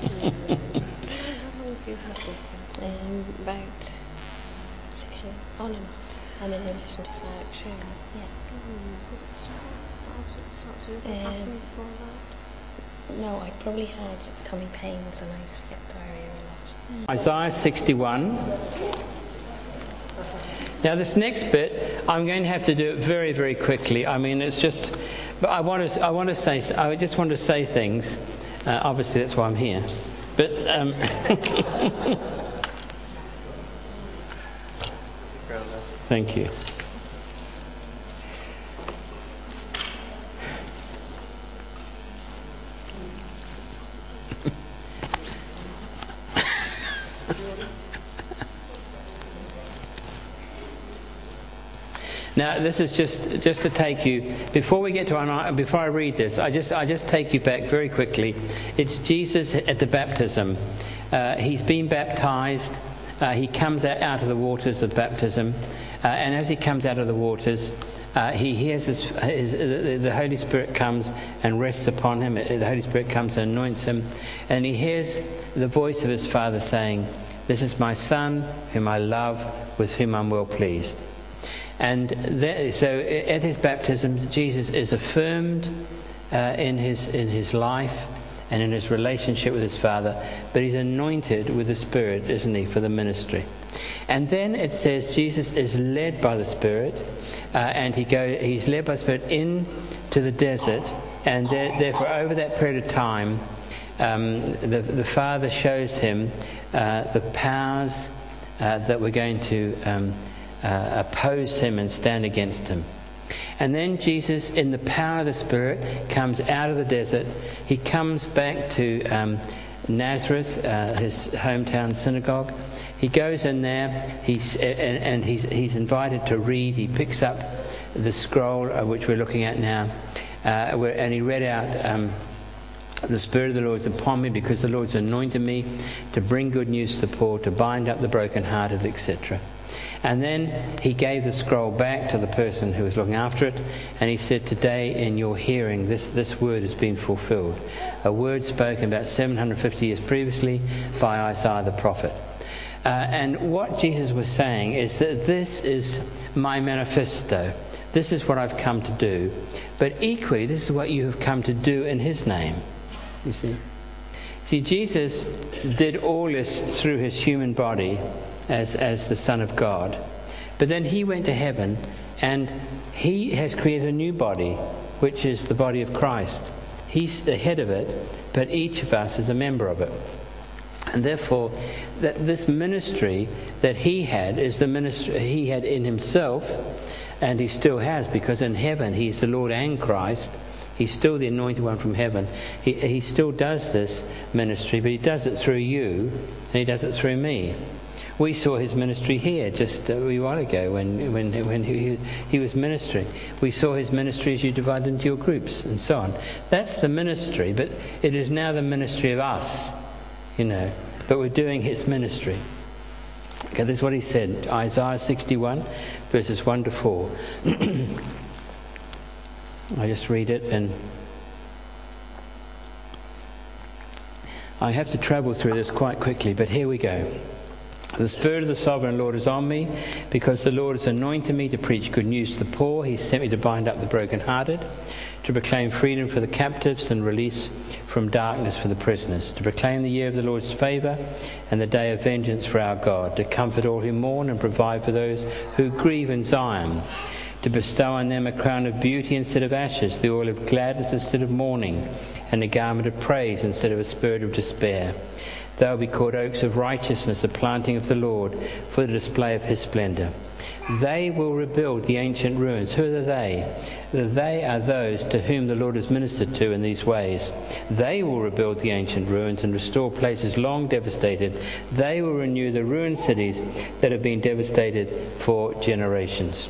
have you had this? About 6 years, on and off. I mean, in addition to some extremes. Yeah. Did it start? Did it start to happen before that? No, I probably had tummy pains and I used to get diarrhea a lot. Isaiah 61. Now this next bit, I'm going to have to do it very, very quickly. I mean, it's just, but I just want to say things. Obviously, that's why I'm here. But thank you. Now, this is just to take you, before I read this, I just take you back very quickly. It's Jesus at the baptism. He's been baptized. He comes out of the waters of baptism, and as he comes out of the waters, he hears the Holy Spirit comes and rests upon him. The Holy Spirit comes and anoints him, and he hears the voice of his Father saying, "This is my Son, whom I love, with whom I'm well pleased." And so at his baptism, Jesus is affirmed in his life and in his relationship with his Father, but he's anointed with the Spirit, isn't he, for the ministry. And then it says Jesus is led by the Spirit, and he's led by the Spirit into the desert, and therefore over that period of time, the Father shows him the powers that were going to oppose him and stand against him. And then Jesus, in the power of the Spirit, comes out of the desert. He comes back to Nazareth, his hometown synagogue. He goes in there. He's invited to read. He picks up the scroll which we're looking at now, and he read out The Spirit of the Lord is upon me, because the Lord's anointed me to bring good news to the poor, to bind up the brokenhearted, etc. And then he gave the scroll back to the person who was looking after it, and he said, today in your hearing this word has been fulfilled. A word spoken about 750 years previously by Isaiah the prophet. And what Jesus was saying is that this is my manifesto. This is what I've come to do. But equally, this is what you have come to do in his name. You see? See, Jesus did all this through his human body as the Son of God. But then he went to heaven, and he has created a new body, which is the body of Christ. He's the head of it, but each of us is a member of it. And therefore, that this ministry that he had is the ministry he had in himself, and he still has, because in heaven he's the Lord and Christ. He's still the anointed one from heaven. He still does this ministry, but he does it through you, and he does it through me. We saw his ministry here just a wee while ago when he was ministering. We saw his ministry as you divide into your groups and so on. That's the ministry, but it is now the ministry of us, but we're doing his ministry. Okay, this is what he said, Isaiah 61, verses 1 to 4. I just read it, and I have to travel through this quite quickly, but here we go. The Spirit of the Sovereign Lord is on me, because the Lord has anointed me to preach good news to the poor. He sent me to bind up the brokenhearted, to proclaim freedom for the captives and release from darkness for the prisoners, to proclaim the year of the Lord's favour and the day of vengeance for our God, to comfort all who mourn and provide for those who grieve in Zion, to bestow on them a crown of beauty instead of ashes, the oil of gladness instead of mourning, and the garment of praise instead of a spirit of despair. They will be called oaks of righteousness, the planting of the Lord, for the display of his splendour. They will rebuild the ancient ruins. Who are they? They are those to whom the Lord has ministered to in these ways. They will rebuild the ancient ruins and restore places long devastated. They will renew the ruined cities that have been devastated for generations.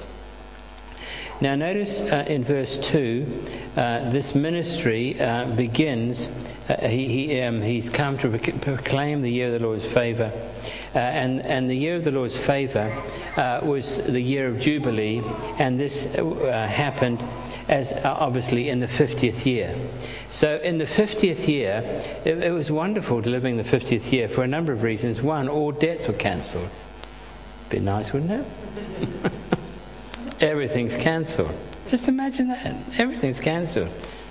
Now notice in verse 2, this ministry begins. He's come to proclaim the year of the Lord's favour. And the year of the Lord's favour was the year of Jubilee, and this happened as obviously in the 50th year. So in the 50th year, it was wonderful to live in the 50th year for a number of reasons. One, all debts were cancelled. Be nice, wouldn't it? Everything's cancelled. Just imagine that. Everything's cancelled.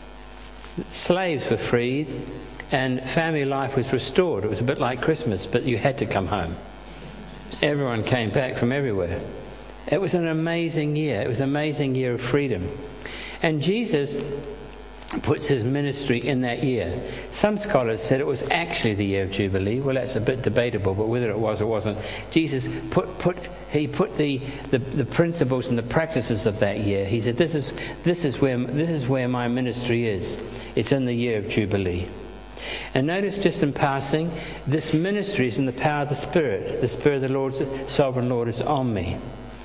Slaves were freed, and family life was restored. It was a bit like Christmas, but you had to come home. Everyone came back from everywhere. It was an amazing year. It was an amazing year of freedom. And Jesus puts his ministry in that year. Some scholars said it was actually the year of Jubilee. Well, that's a bit debatable, but whether it was or wasn't, Jesus put the principles and the practices of that year. He said, this is where my ministry is. It's in the year of Jubilee. And notice, just in passing, this ministry is in the power of the Spirit. The Spirit of the Lord, Sovereign Lord, is on me.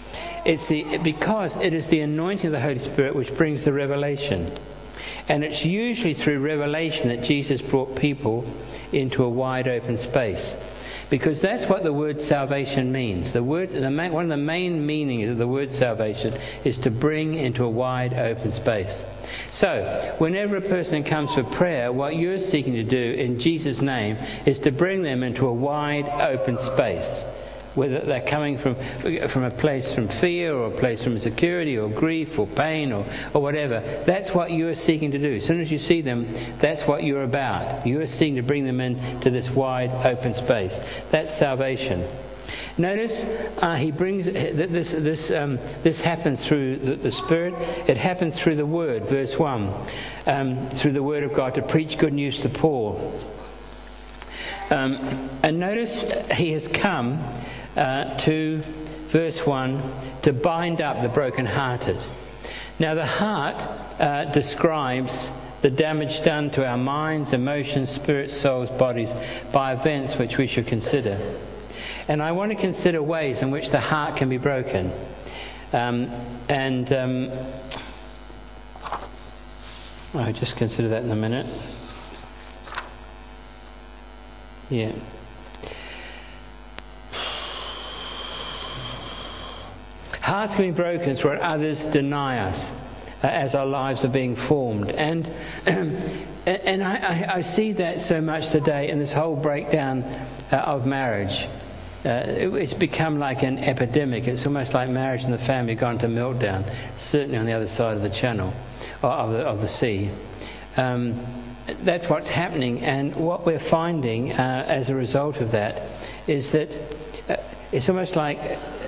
Because it is the anointing of the Holy Spirit which brings the revelation. And it's usually through revelation that Jesus brought people into a wide open space. Because that's what the word salvation means. One of the main meanings of the word salvation is to bring into a wide open space. So, whenever a person comes for prayer, what you're seeking to do in Jesus' name is to bring them into a wide open space. Whether they're coming from a place from fear, or a place from insecurity, or grief, or pain, or whatever. That's what you're seeking to do. As soon as you see them, that's what you're about. You're seeking to bring them into this wide open space. That's salvation. Notice he brings this happens through the Spirit. It happens through the Word, verse 1, through the Word of God, to preach good news to the poor. And notice he has come to verse 1 to bind up the brokenhearted. Now the heart describes the damage done to our minds, emotions, spirits, souls, bodies by events which we should consider. And I want to consider ways in which the heart can be broken. I'll just consider that in a minute. Yeah. Hearts can be broken through what others deny us as our lives are being formed. And I see that so much today in this whole breakdown of marriage. It's become like an epidemic. It's almost like marriage and the family gone to meltdown, certainly on the other side of the channel, or of the sea. That's what's happening, and what we're finding as a result of that is that it's almost like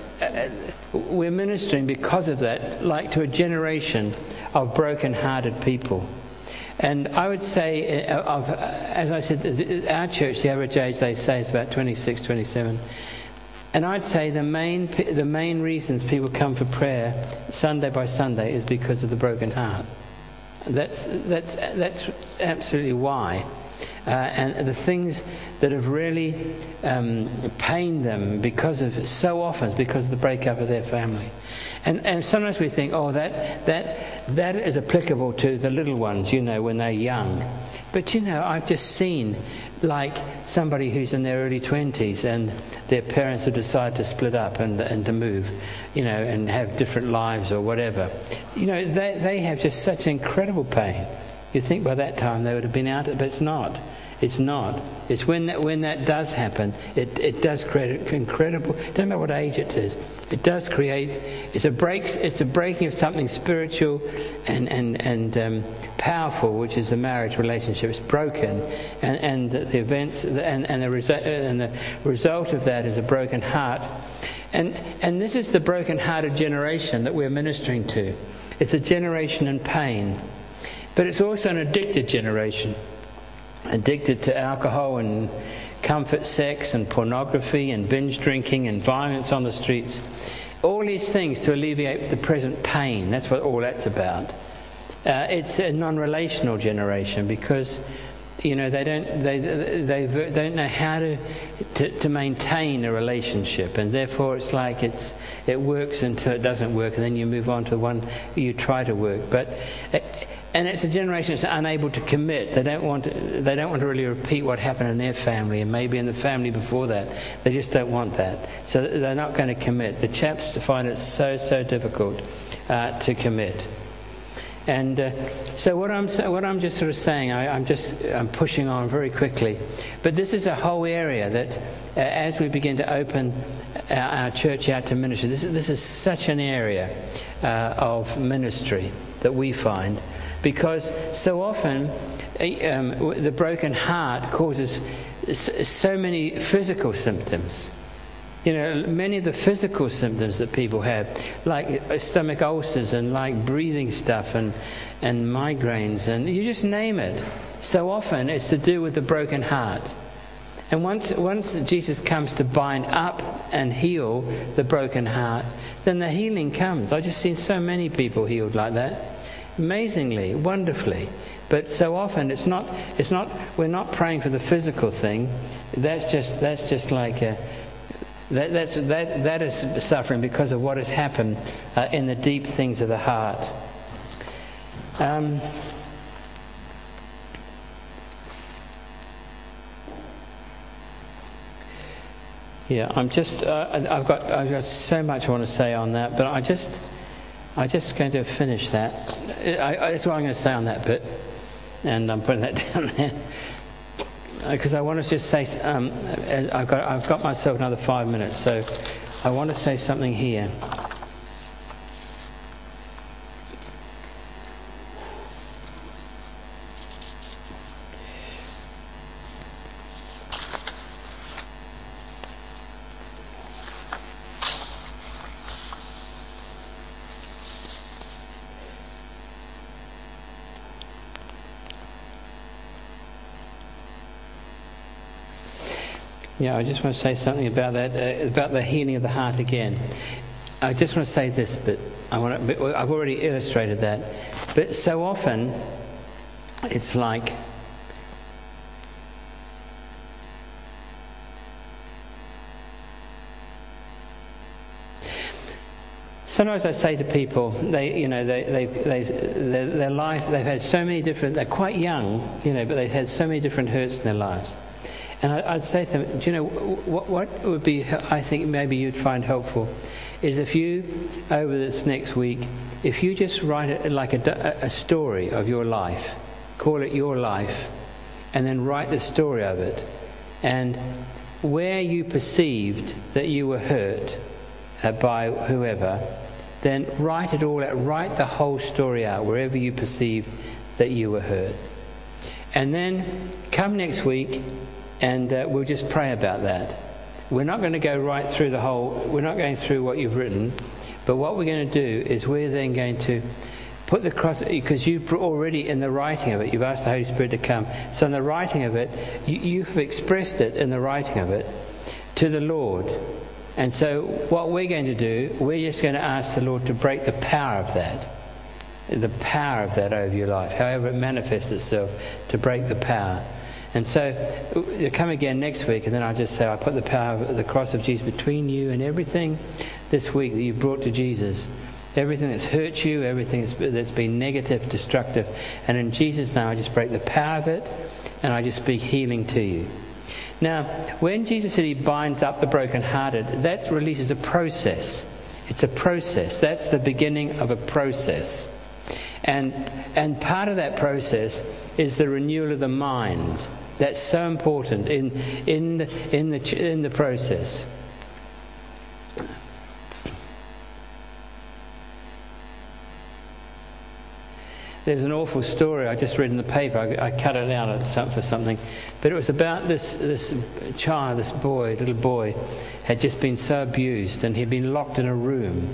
we're ministering because of that, like to a generation of broken-hearted people. And I would say, as I said, our church, the average age they say is about 26, 27. And I'd say the main reasons people come for prayer Sunday by Sunday is because of the broken heart. That's absolutely why. And the things that have really pained them because of the breakup of their family. And sometimes we think, oh, that is applicable to the little ones, when they're young. But I've just seen like somebody who's in their early 20s and their parents have decided to split up and to move, and have different lives or whatever. They have just such incredible pain. You'd think by that time they would have been out, but it's not. It's not. It's when that does happen, it does create incredible. Don't matter what age it is. It does create. It's a breaking of something spiritual and powerful, which is the marriage relationship. It's broken, and the events and the result of that is a broken heart. And this is the broken-hearted generation that we're ministering to. It's a generation in pain, but it's also an addicted generation. Addicted to alcohol and comfort sex and pornography and binge drinking and violence on the streets. All these things to alleviate the present pain. That's what all that's about. It's a non-relational generation because they don't know how to maintain a relationship, and therefore it's like it works until it doesn't work, and then you move on to the one you try to work. And it's a generation that's unable to commit. They don't want to really repeat what happened in their family and maybe in the family before that. They just don't want that. So they're not going to commit. The chaps find it so difficult to commit. And so what I'm just sort of saying, I'm pushing on very quickly. But this is a whole area that as we begin to open our church out to ministry, this is such an area of ministry that we find. Because so often the broken heart causes so many physical symptoms. Many of the physical symptoms that people have, like stomach ulcers and like breathing stuff and migraines, and you just name it. So often it's to do with the broken heart. And once Jesus comes to bind up and heal the broken heart, then the healing comes. I've just seen so many people healed like that. Amazingly, wonderfully, but so often it's not. We're not praying for the physical thing. That's just like that is suffering because of what has happened in the deep things of the heart. Yeah, I've got so much I want to say on that, but I'm just going to finish that. That's what I'm going to say on that bit, and I'm putting that down there because I want to just say I've got myself another 5 minutes, so I want to say something here. Yeah, I just want to say something about that, about the healing of the heart again. I just want to say this bit. I've already illustrated that. But so often, it's like sometimes I say to people, their life, they've had so many different. They're quite young, but they've had so many different hurts in their lives. And I'd say to them, do you know, what would be, I think maybe you'd find helpful, is if you, over this next week, if you just write it like a story of your life, call it your life, and then write the story of it, and where you perceived that you were hurt by whoever, then write it all out, write the whole story out, wherever you perceived that you were hurt. And then come next week, and we'll just pray about that. We're not going to go right through we're not going through what you've written, but what we're going to do is we're then going to put the cross, because you've already, in the writing of it, you've asked the Holy Spirit to come. So in the writing of it, you've expressed it in the writing of it to the Lord. And so what we're going to do, we're just going to ask the Lord to break the power of that over your life, however it manifests itself, to break the power. And so you come again next week, and then I'll just say, I put the power of the cross of Jesus between you and everything this week that you've brought to Jesus. Everything that's hurt you, everything that's been negative, destructive. And in Jesus' name, I just break the power of it, and I just speak healing to you. Now, when Jesus said he binds up the brokenhearted, that releases a process. It's a process. That's the beginning of a process. And part of that process is the renewal of the mind. That's so important in the process. There's an awful story I just read in the paper. I cut it out for something, but it was about this child, little boy, had just been so abused, and he'd been locked in a room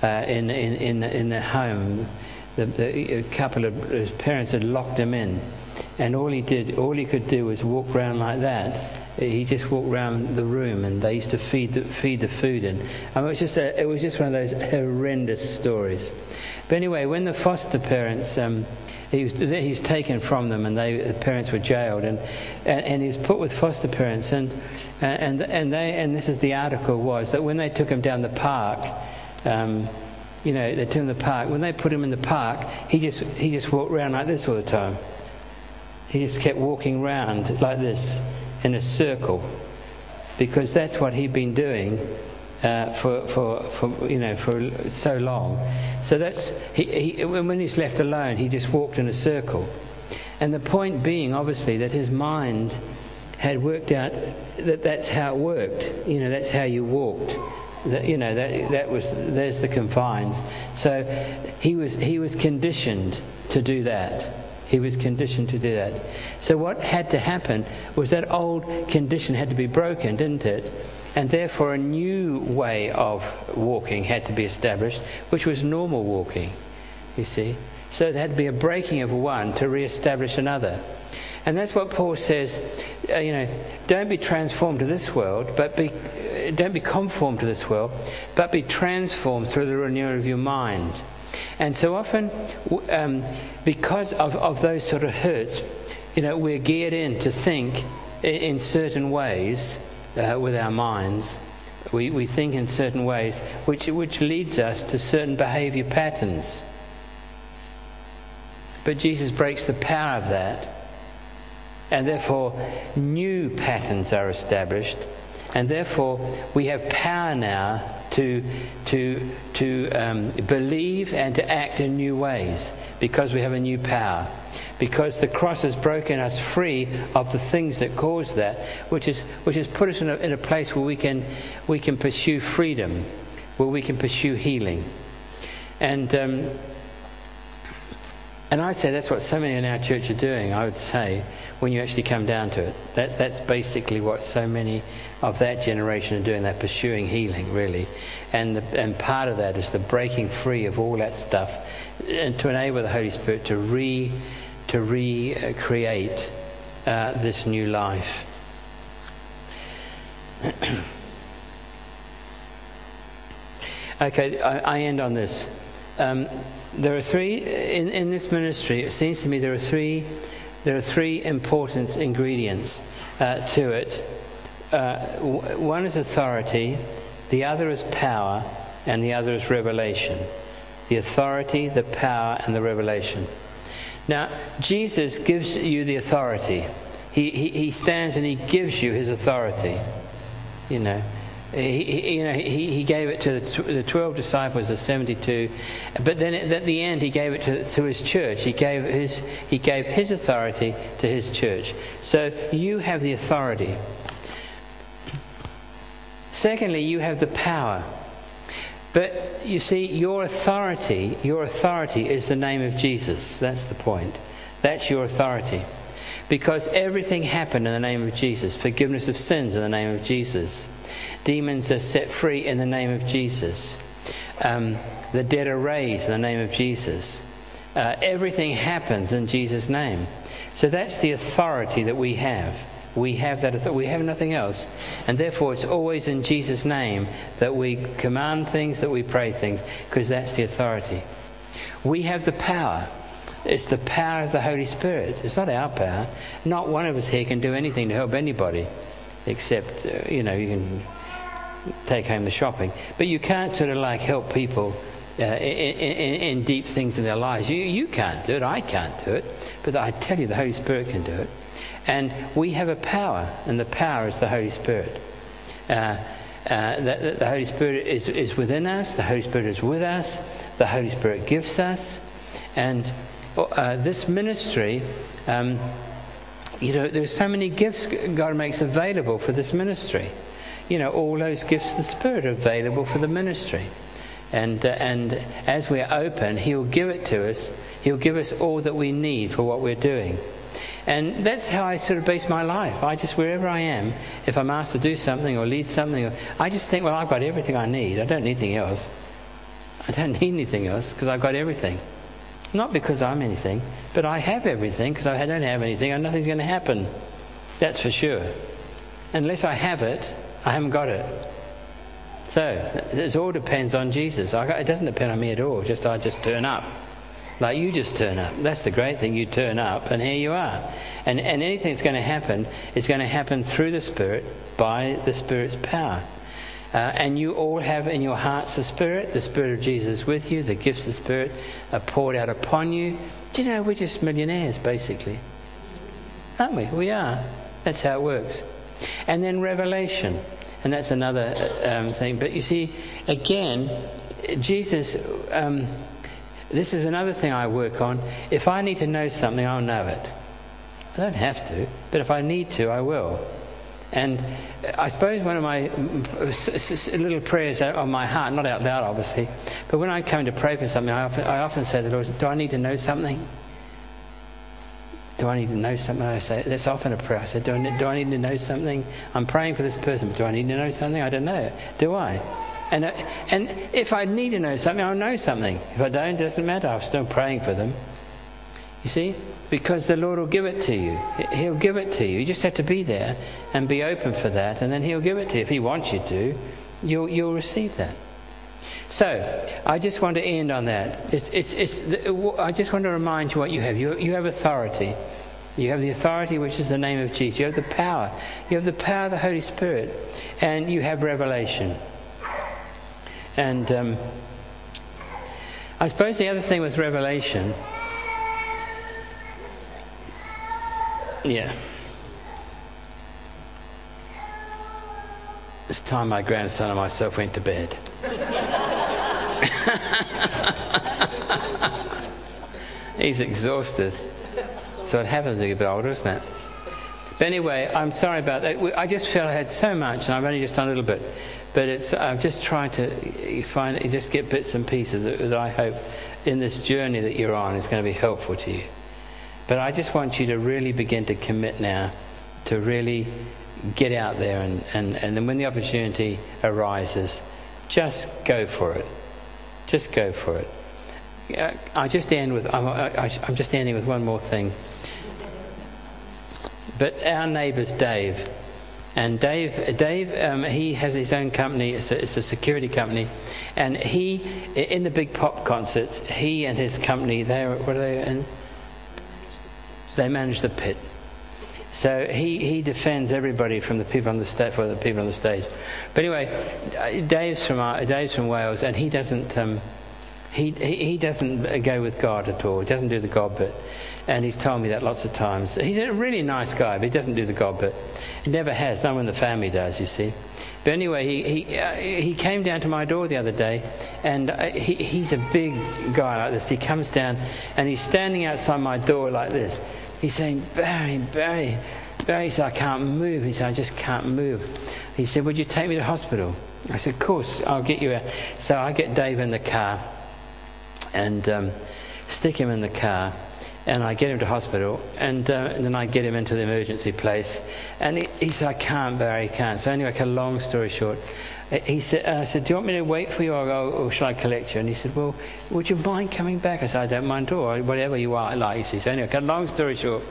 in the home. A couple of his parents had locked him in, and all he could do was walk around like that. He just walked around the room, and they used to feed the food in. I mean, it was just one of those horrendous stories. But anyway, when the foster parents, he was taken from them, and the parents were jailed, and he was put with foster parents, and this is the article was that when they took him down the park. They took him to the park. When they put him in the park, he just walked around like this all the time. He just kept walking around like this in a circle, because that's what he'd been doing for so long. So that's when he's left alone, he just walked in a circle. And the point being, obviously, that his mind had worked out that's how it worked. That's how you walked. There's the confines. So he was conditioned to do that. He was conditioned to do that. So what had to happen was that old condition had to be broken, didn't it? And therefore a new way of walking had to be established, which was normal walking, you see. So there had to be a breaking of one to re-establish another. And that's what Paul says, don't be transformed to this world, but don't be conformed to this world, but be transformed through the renewal of your mind. And so often, because of those sort of hurts, we're geared in to think in certain ways with our minds. We think in certain ways, which leads us to certain behaviour patterns. But Jesus breaks the power of that, and therefore new patterns are established, and therefore we have power now to believe and to act in new ways, because we have a new power, because the cross has broken us free of the things that cause that, which has put us in a place where we can pursue freedom, where we can pursue healing. And I'd say that's what so many in our church are doing, I would say, when you actually come down to it. That's basically what so many of that generation are doing. They're pursuing healing, really. And part of that is the breaking free of all that stuff, and to enable the Holy Spirit to recreate this new life. Okay, I end on this. There are three in this ministry. It seems to me there are three important ingredients to it. One is authority, the other is power, and the other is revelation. The authority, the power, and the revelation. Now, Jesus gives you the authority. He stands and he gives you his authority. You know, he gave it to the 12 disciples, the 72, but then at the end he gave it to his church. He gave his authority to his church. So you have the authority. Secondly, you have the power. But you see, your authority is the name of Jesus. That's the point. That's your authority. Because everything happened in the name of Jesus. Forgiveness of sins in the name of Jesus. Demons are set free in the name of Jesus. The dead are raised in the name of Jesus. Everything happens in Jesus' name. So that's the authority that we have. We have that authority. We have nothing else. And therefore it's always in Jesus' name that we command things, that we pray things, because that's the authority. We have the power. It's the power of the Holy Spirit. It's not our power. Not one of us here can do anything to help anybody, except, you can take home the shopping. But you can't sort of like help people in deep things in their lives. You can't do it. I can't do it. But I tell you, the Holy Spirit can do it. And we have a power, and the power is the Holy Spirit. The Holy Spirit is within us. The Holy Spirit is with us. The Holy Spirit gives us. And this ministry, there's so many gifts God makes available for this ministry. All those gifts of the Spirit are available for the ministry. And as we're open, He'll give it to us. He'll give us all that we need for what we're doing. And that's how I sort of base my life. Wherever I am, if I'm asked to do something or lead something, I just think, well, I've got everything I need. I don't need anything else. I don't need anything else because I've got everything. Not because I'm anything, but I have everything because I don't have anything and nothing's going to happen. That's for sure. Unless I have it, I haven't got it. So, it all depends on Jesus. It doesn't depend on me at all. I just turn up. Like you just turn up. That's the great thing. You turn up and here you are. And anything that's going to happen is going to happen through the Spirit, by the Spirit's power. And you all have in your hearts the Spirit of Jesus with you. The gifts of the Spirit are poured out upon you. Do you know, we're just millionaires, basically. Aren't we? We are. That's how it works. And then revelation. And that's another thing. But you see, again, Jesus... this is another thing I work on. If I need to know something, I'll know it. I don't have to, but if I need to, I will. And I suppose one of my little prayers on my heart, not out loud obviously, but when I come to pray for something, I often say to the Lord, do I need to know something? Do I need to know something? I say, that's often a prayer. I say, do I need to know something? I'm praying for this person, but do I need to know something? I don't know. Do I? And if I need to know something, I'll know something. If I don't, it doesn't matter. I'm still praying for them. You see? Because the Lord will give it to you. He'll give it to you. You just have to be there and be open for that, and then He'll give it to you. If He wants you to, you'll receive that. So, I just want to end on that. I just want to remind you what you have. You have authority. You have the authority, which is the name of Jesus. You have the power. You have the power of the Holy Spirit. And you have revelation. And I suppose the other thing with revelation... Yeah. It's time my grandson and myself went to bed. He's exhausted. So it happens when you get a bit older, isn't it? But anyway, I'm sorry about that. I just felt I had so much, and I've only just done a little bit. But I'm just trying to just get bits and pieces that I hope in this journey that you're on is going to be helpful to you. But I just want you to really begin to commit now to really get out there and then when the opportunity arises, just go for it. Just go for it. I'm just ending with one more thing. But our neighbour's Dave. And Dave, he has his own company. It's a security company, and he, in the Big Pop concerts, he and his company, what are they in? They manage the pit. So he defends everybody from the people on the stage, for the people on the stage. But anyway, Dave's from Wales, and he doesn't. he doesn't go with God at all. He doesn't do the God bit. And he's told me that lots of times. He's a really nice guy, but he doesn't do the God bit. He never has. No one in the family does, you see. But anyway, he came down to my door the other day, and he's a big guy like this. He comes down, and he's standing outside my door like this. He's saying, Barry, he said, I can't move. He said, I just can't move. He said, would you take me to hospital? I said, of course, I'll get you out. So I get Dave in the car and stick him in the car, and I get him to hospital, and then I get him into the emergency place. And he said, I can't, Barry, I can't. So anyway, a long story short, he said, I said, do you want me to wait for you, or shall I collect you? And he said, well, would you mind coming back? I said, I don't mind at all, whatever you are, like, you see. So anyway, long story short,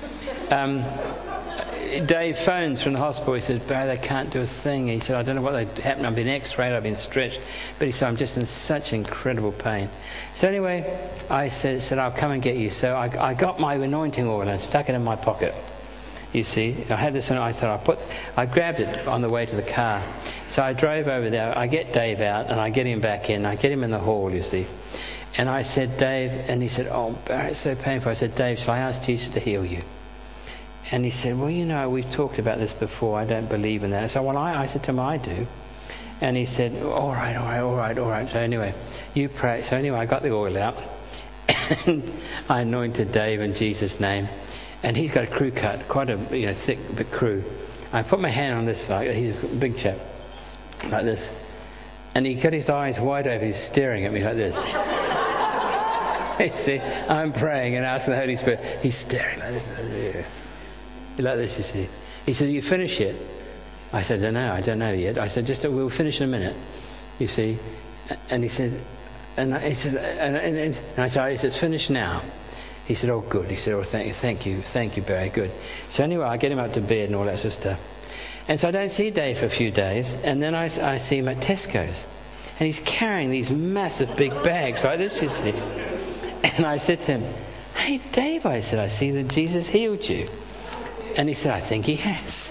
Dave phones from the hospital. He says, Barry, they can't do a thing. He said, I don't know what happened. I've been x-rayed, I've been stretched. But he said, I'm just in such incredible pain. So anyway, I said I'll come and get you. So I got my anointing oil and stuck it in my pocket. You see, I had this, and I thought I grabbed it on the way to the car. So I drove over there. I get Dave out, and I get him back in. I get him in the hall, you see. And I said, Dave, and he said, oh, Barry, it's so painful. I said, Dave, shall I ask Jesus to heal you? And he said, well, you know, we've talked about this before. I don't believe in that. So, well, I said to him, I do. And he said, all right. So anyway, you pray. So anyway, I got the oil out, and I anointed Dave in Jesus' name. And he's got a crew cut, quite a thick big crew. I put my hand on this, like, he's a big chap, like this. And he got his eyes wide open. He's staring at me like this. You see, I'm praying and asking the Holy Spirit. He's staring like this. Like this, you see. He said, you finish it? I said, I don't know yet. I said, we'll finish in a minute, you see. And he said, and I said, it's finished now. He said, oh, good. He said, oh, thank you, Barry, good. So anyway, I get him up to bed and all that sort of stuff. And so I don't see Dave for a few days, and then I see him at Tesco's. And he's carrying these massive big bags like this, you see. And I said to him, hey, Dave, I said, I see that Jesus healed you. And he said, I think he has.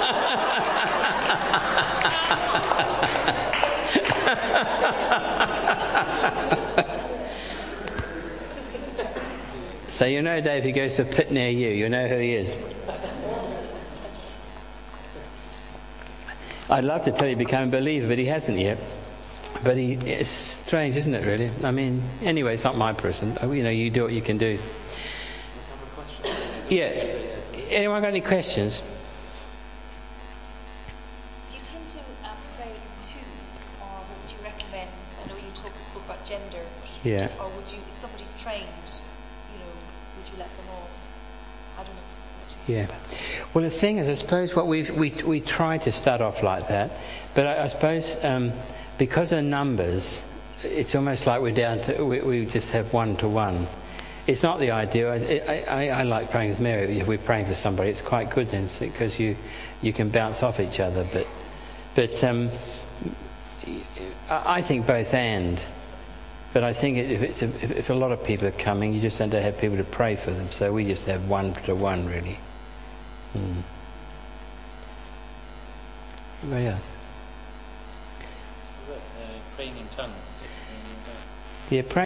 So you know, Dave, he goes to a pit near you. You know who he is. I'd love to tell you he became a believer, but he hasn't yet. But it's strange, isn't it, really? I mean, anyway, it's not my person. You do what you can do. Yeah. Anyone got any questions? Do you tend to pray in twos, or would you recommend? I know you talk about gender. Yeah. Or would you, if somebody's trained, would you let them off? I don't know. Yeah. Well, the thing is, I suppose what we try to start off like that, but I suppose because of numbers, it's almost like we're down to we just have 1-to-1. It's not the ideal. I like praying with Mary. If we're praying for somebody, it's quite good then, because you can bounce off each other. But I think both and. But I think if a lot of people are coming, you just have to have people to pray for them. So we just have 1-to-1 really. Anybody else? Praying in tongues. Yeah, pray.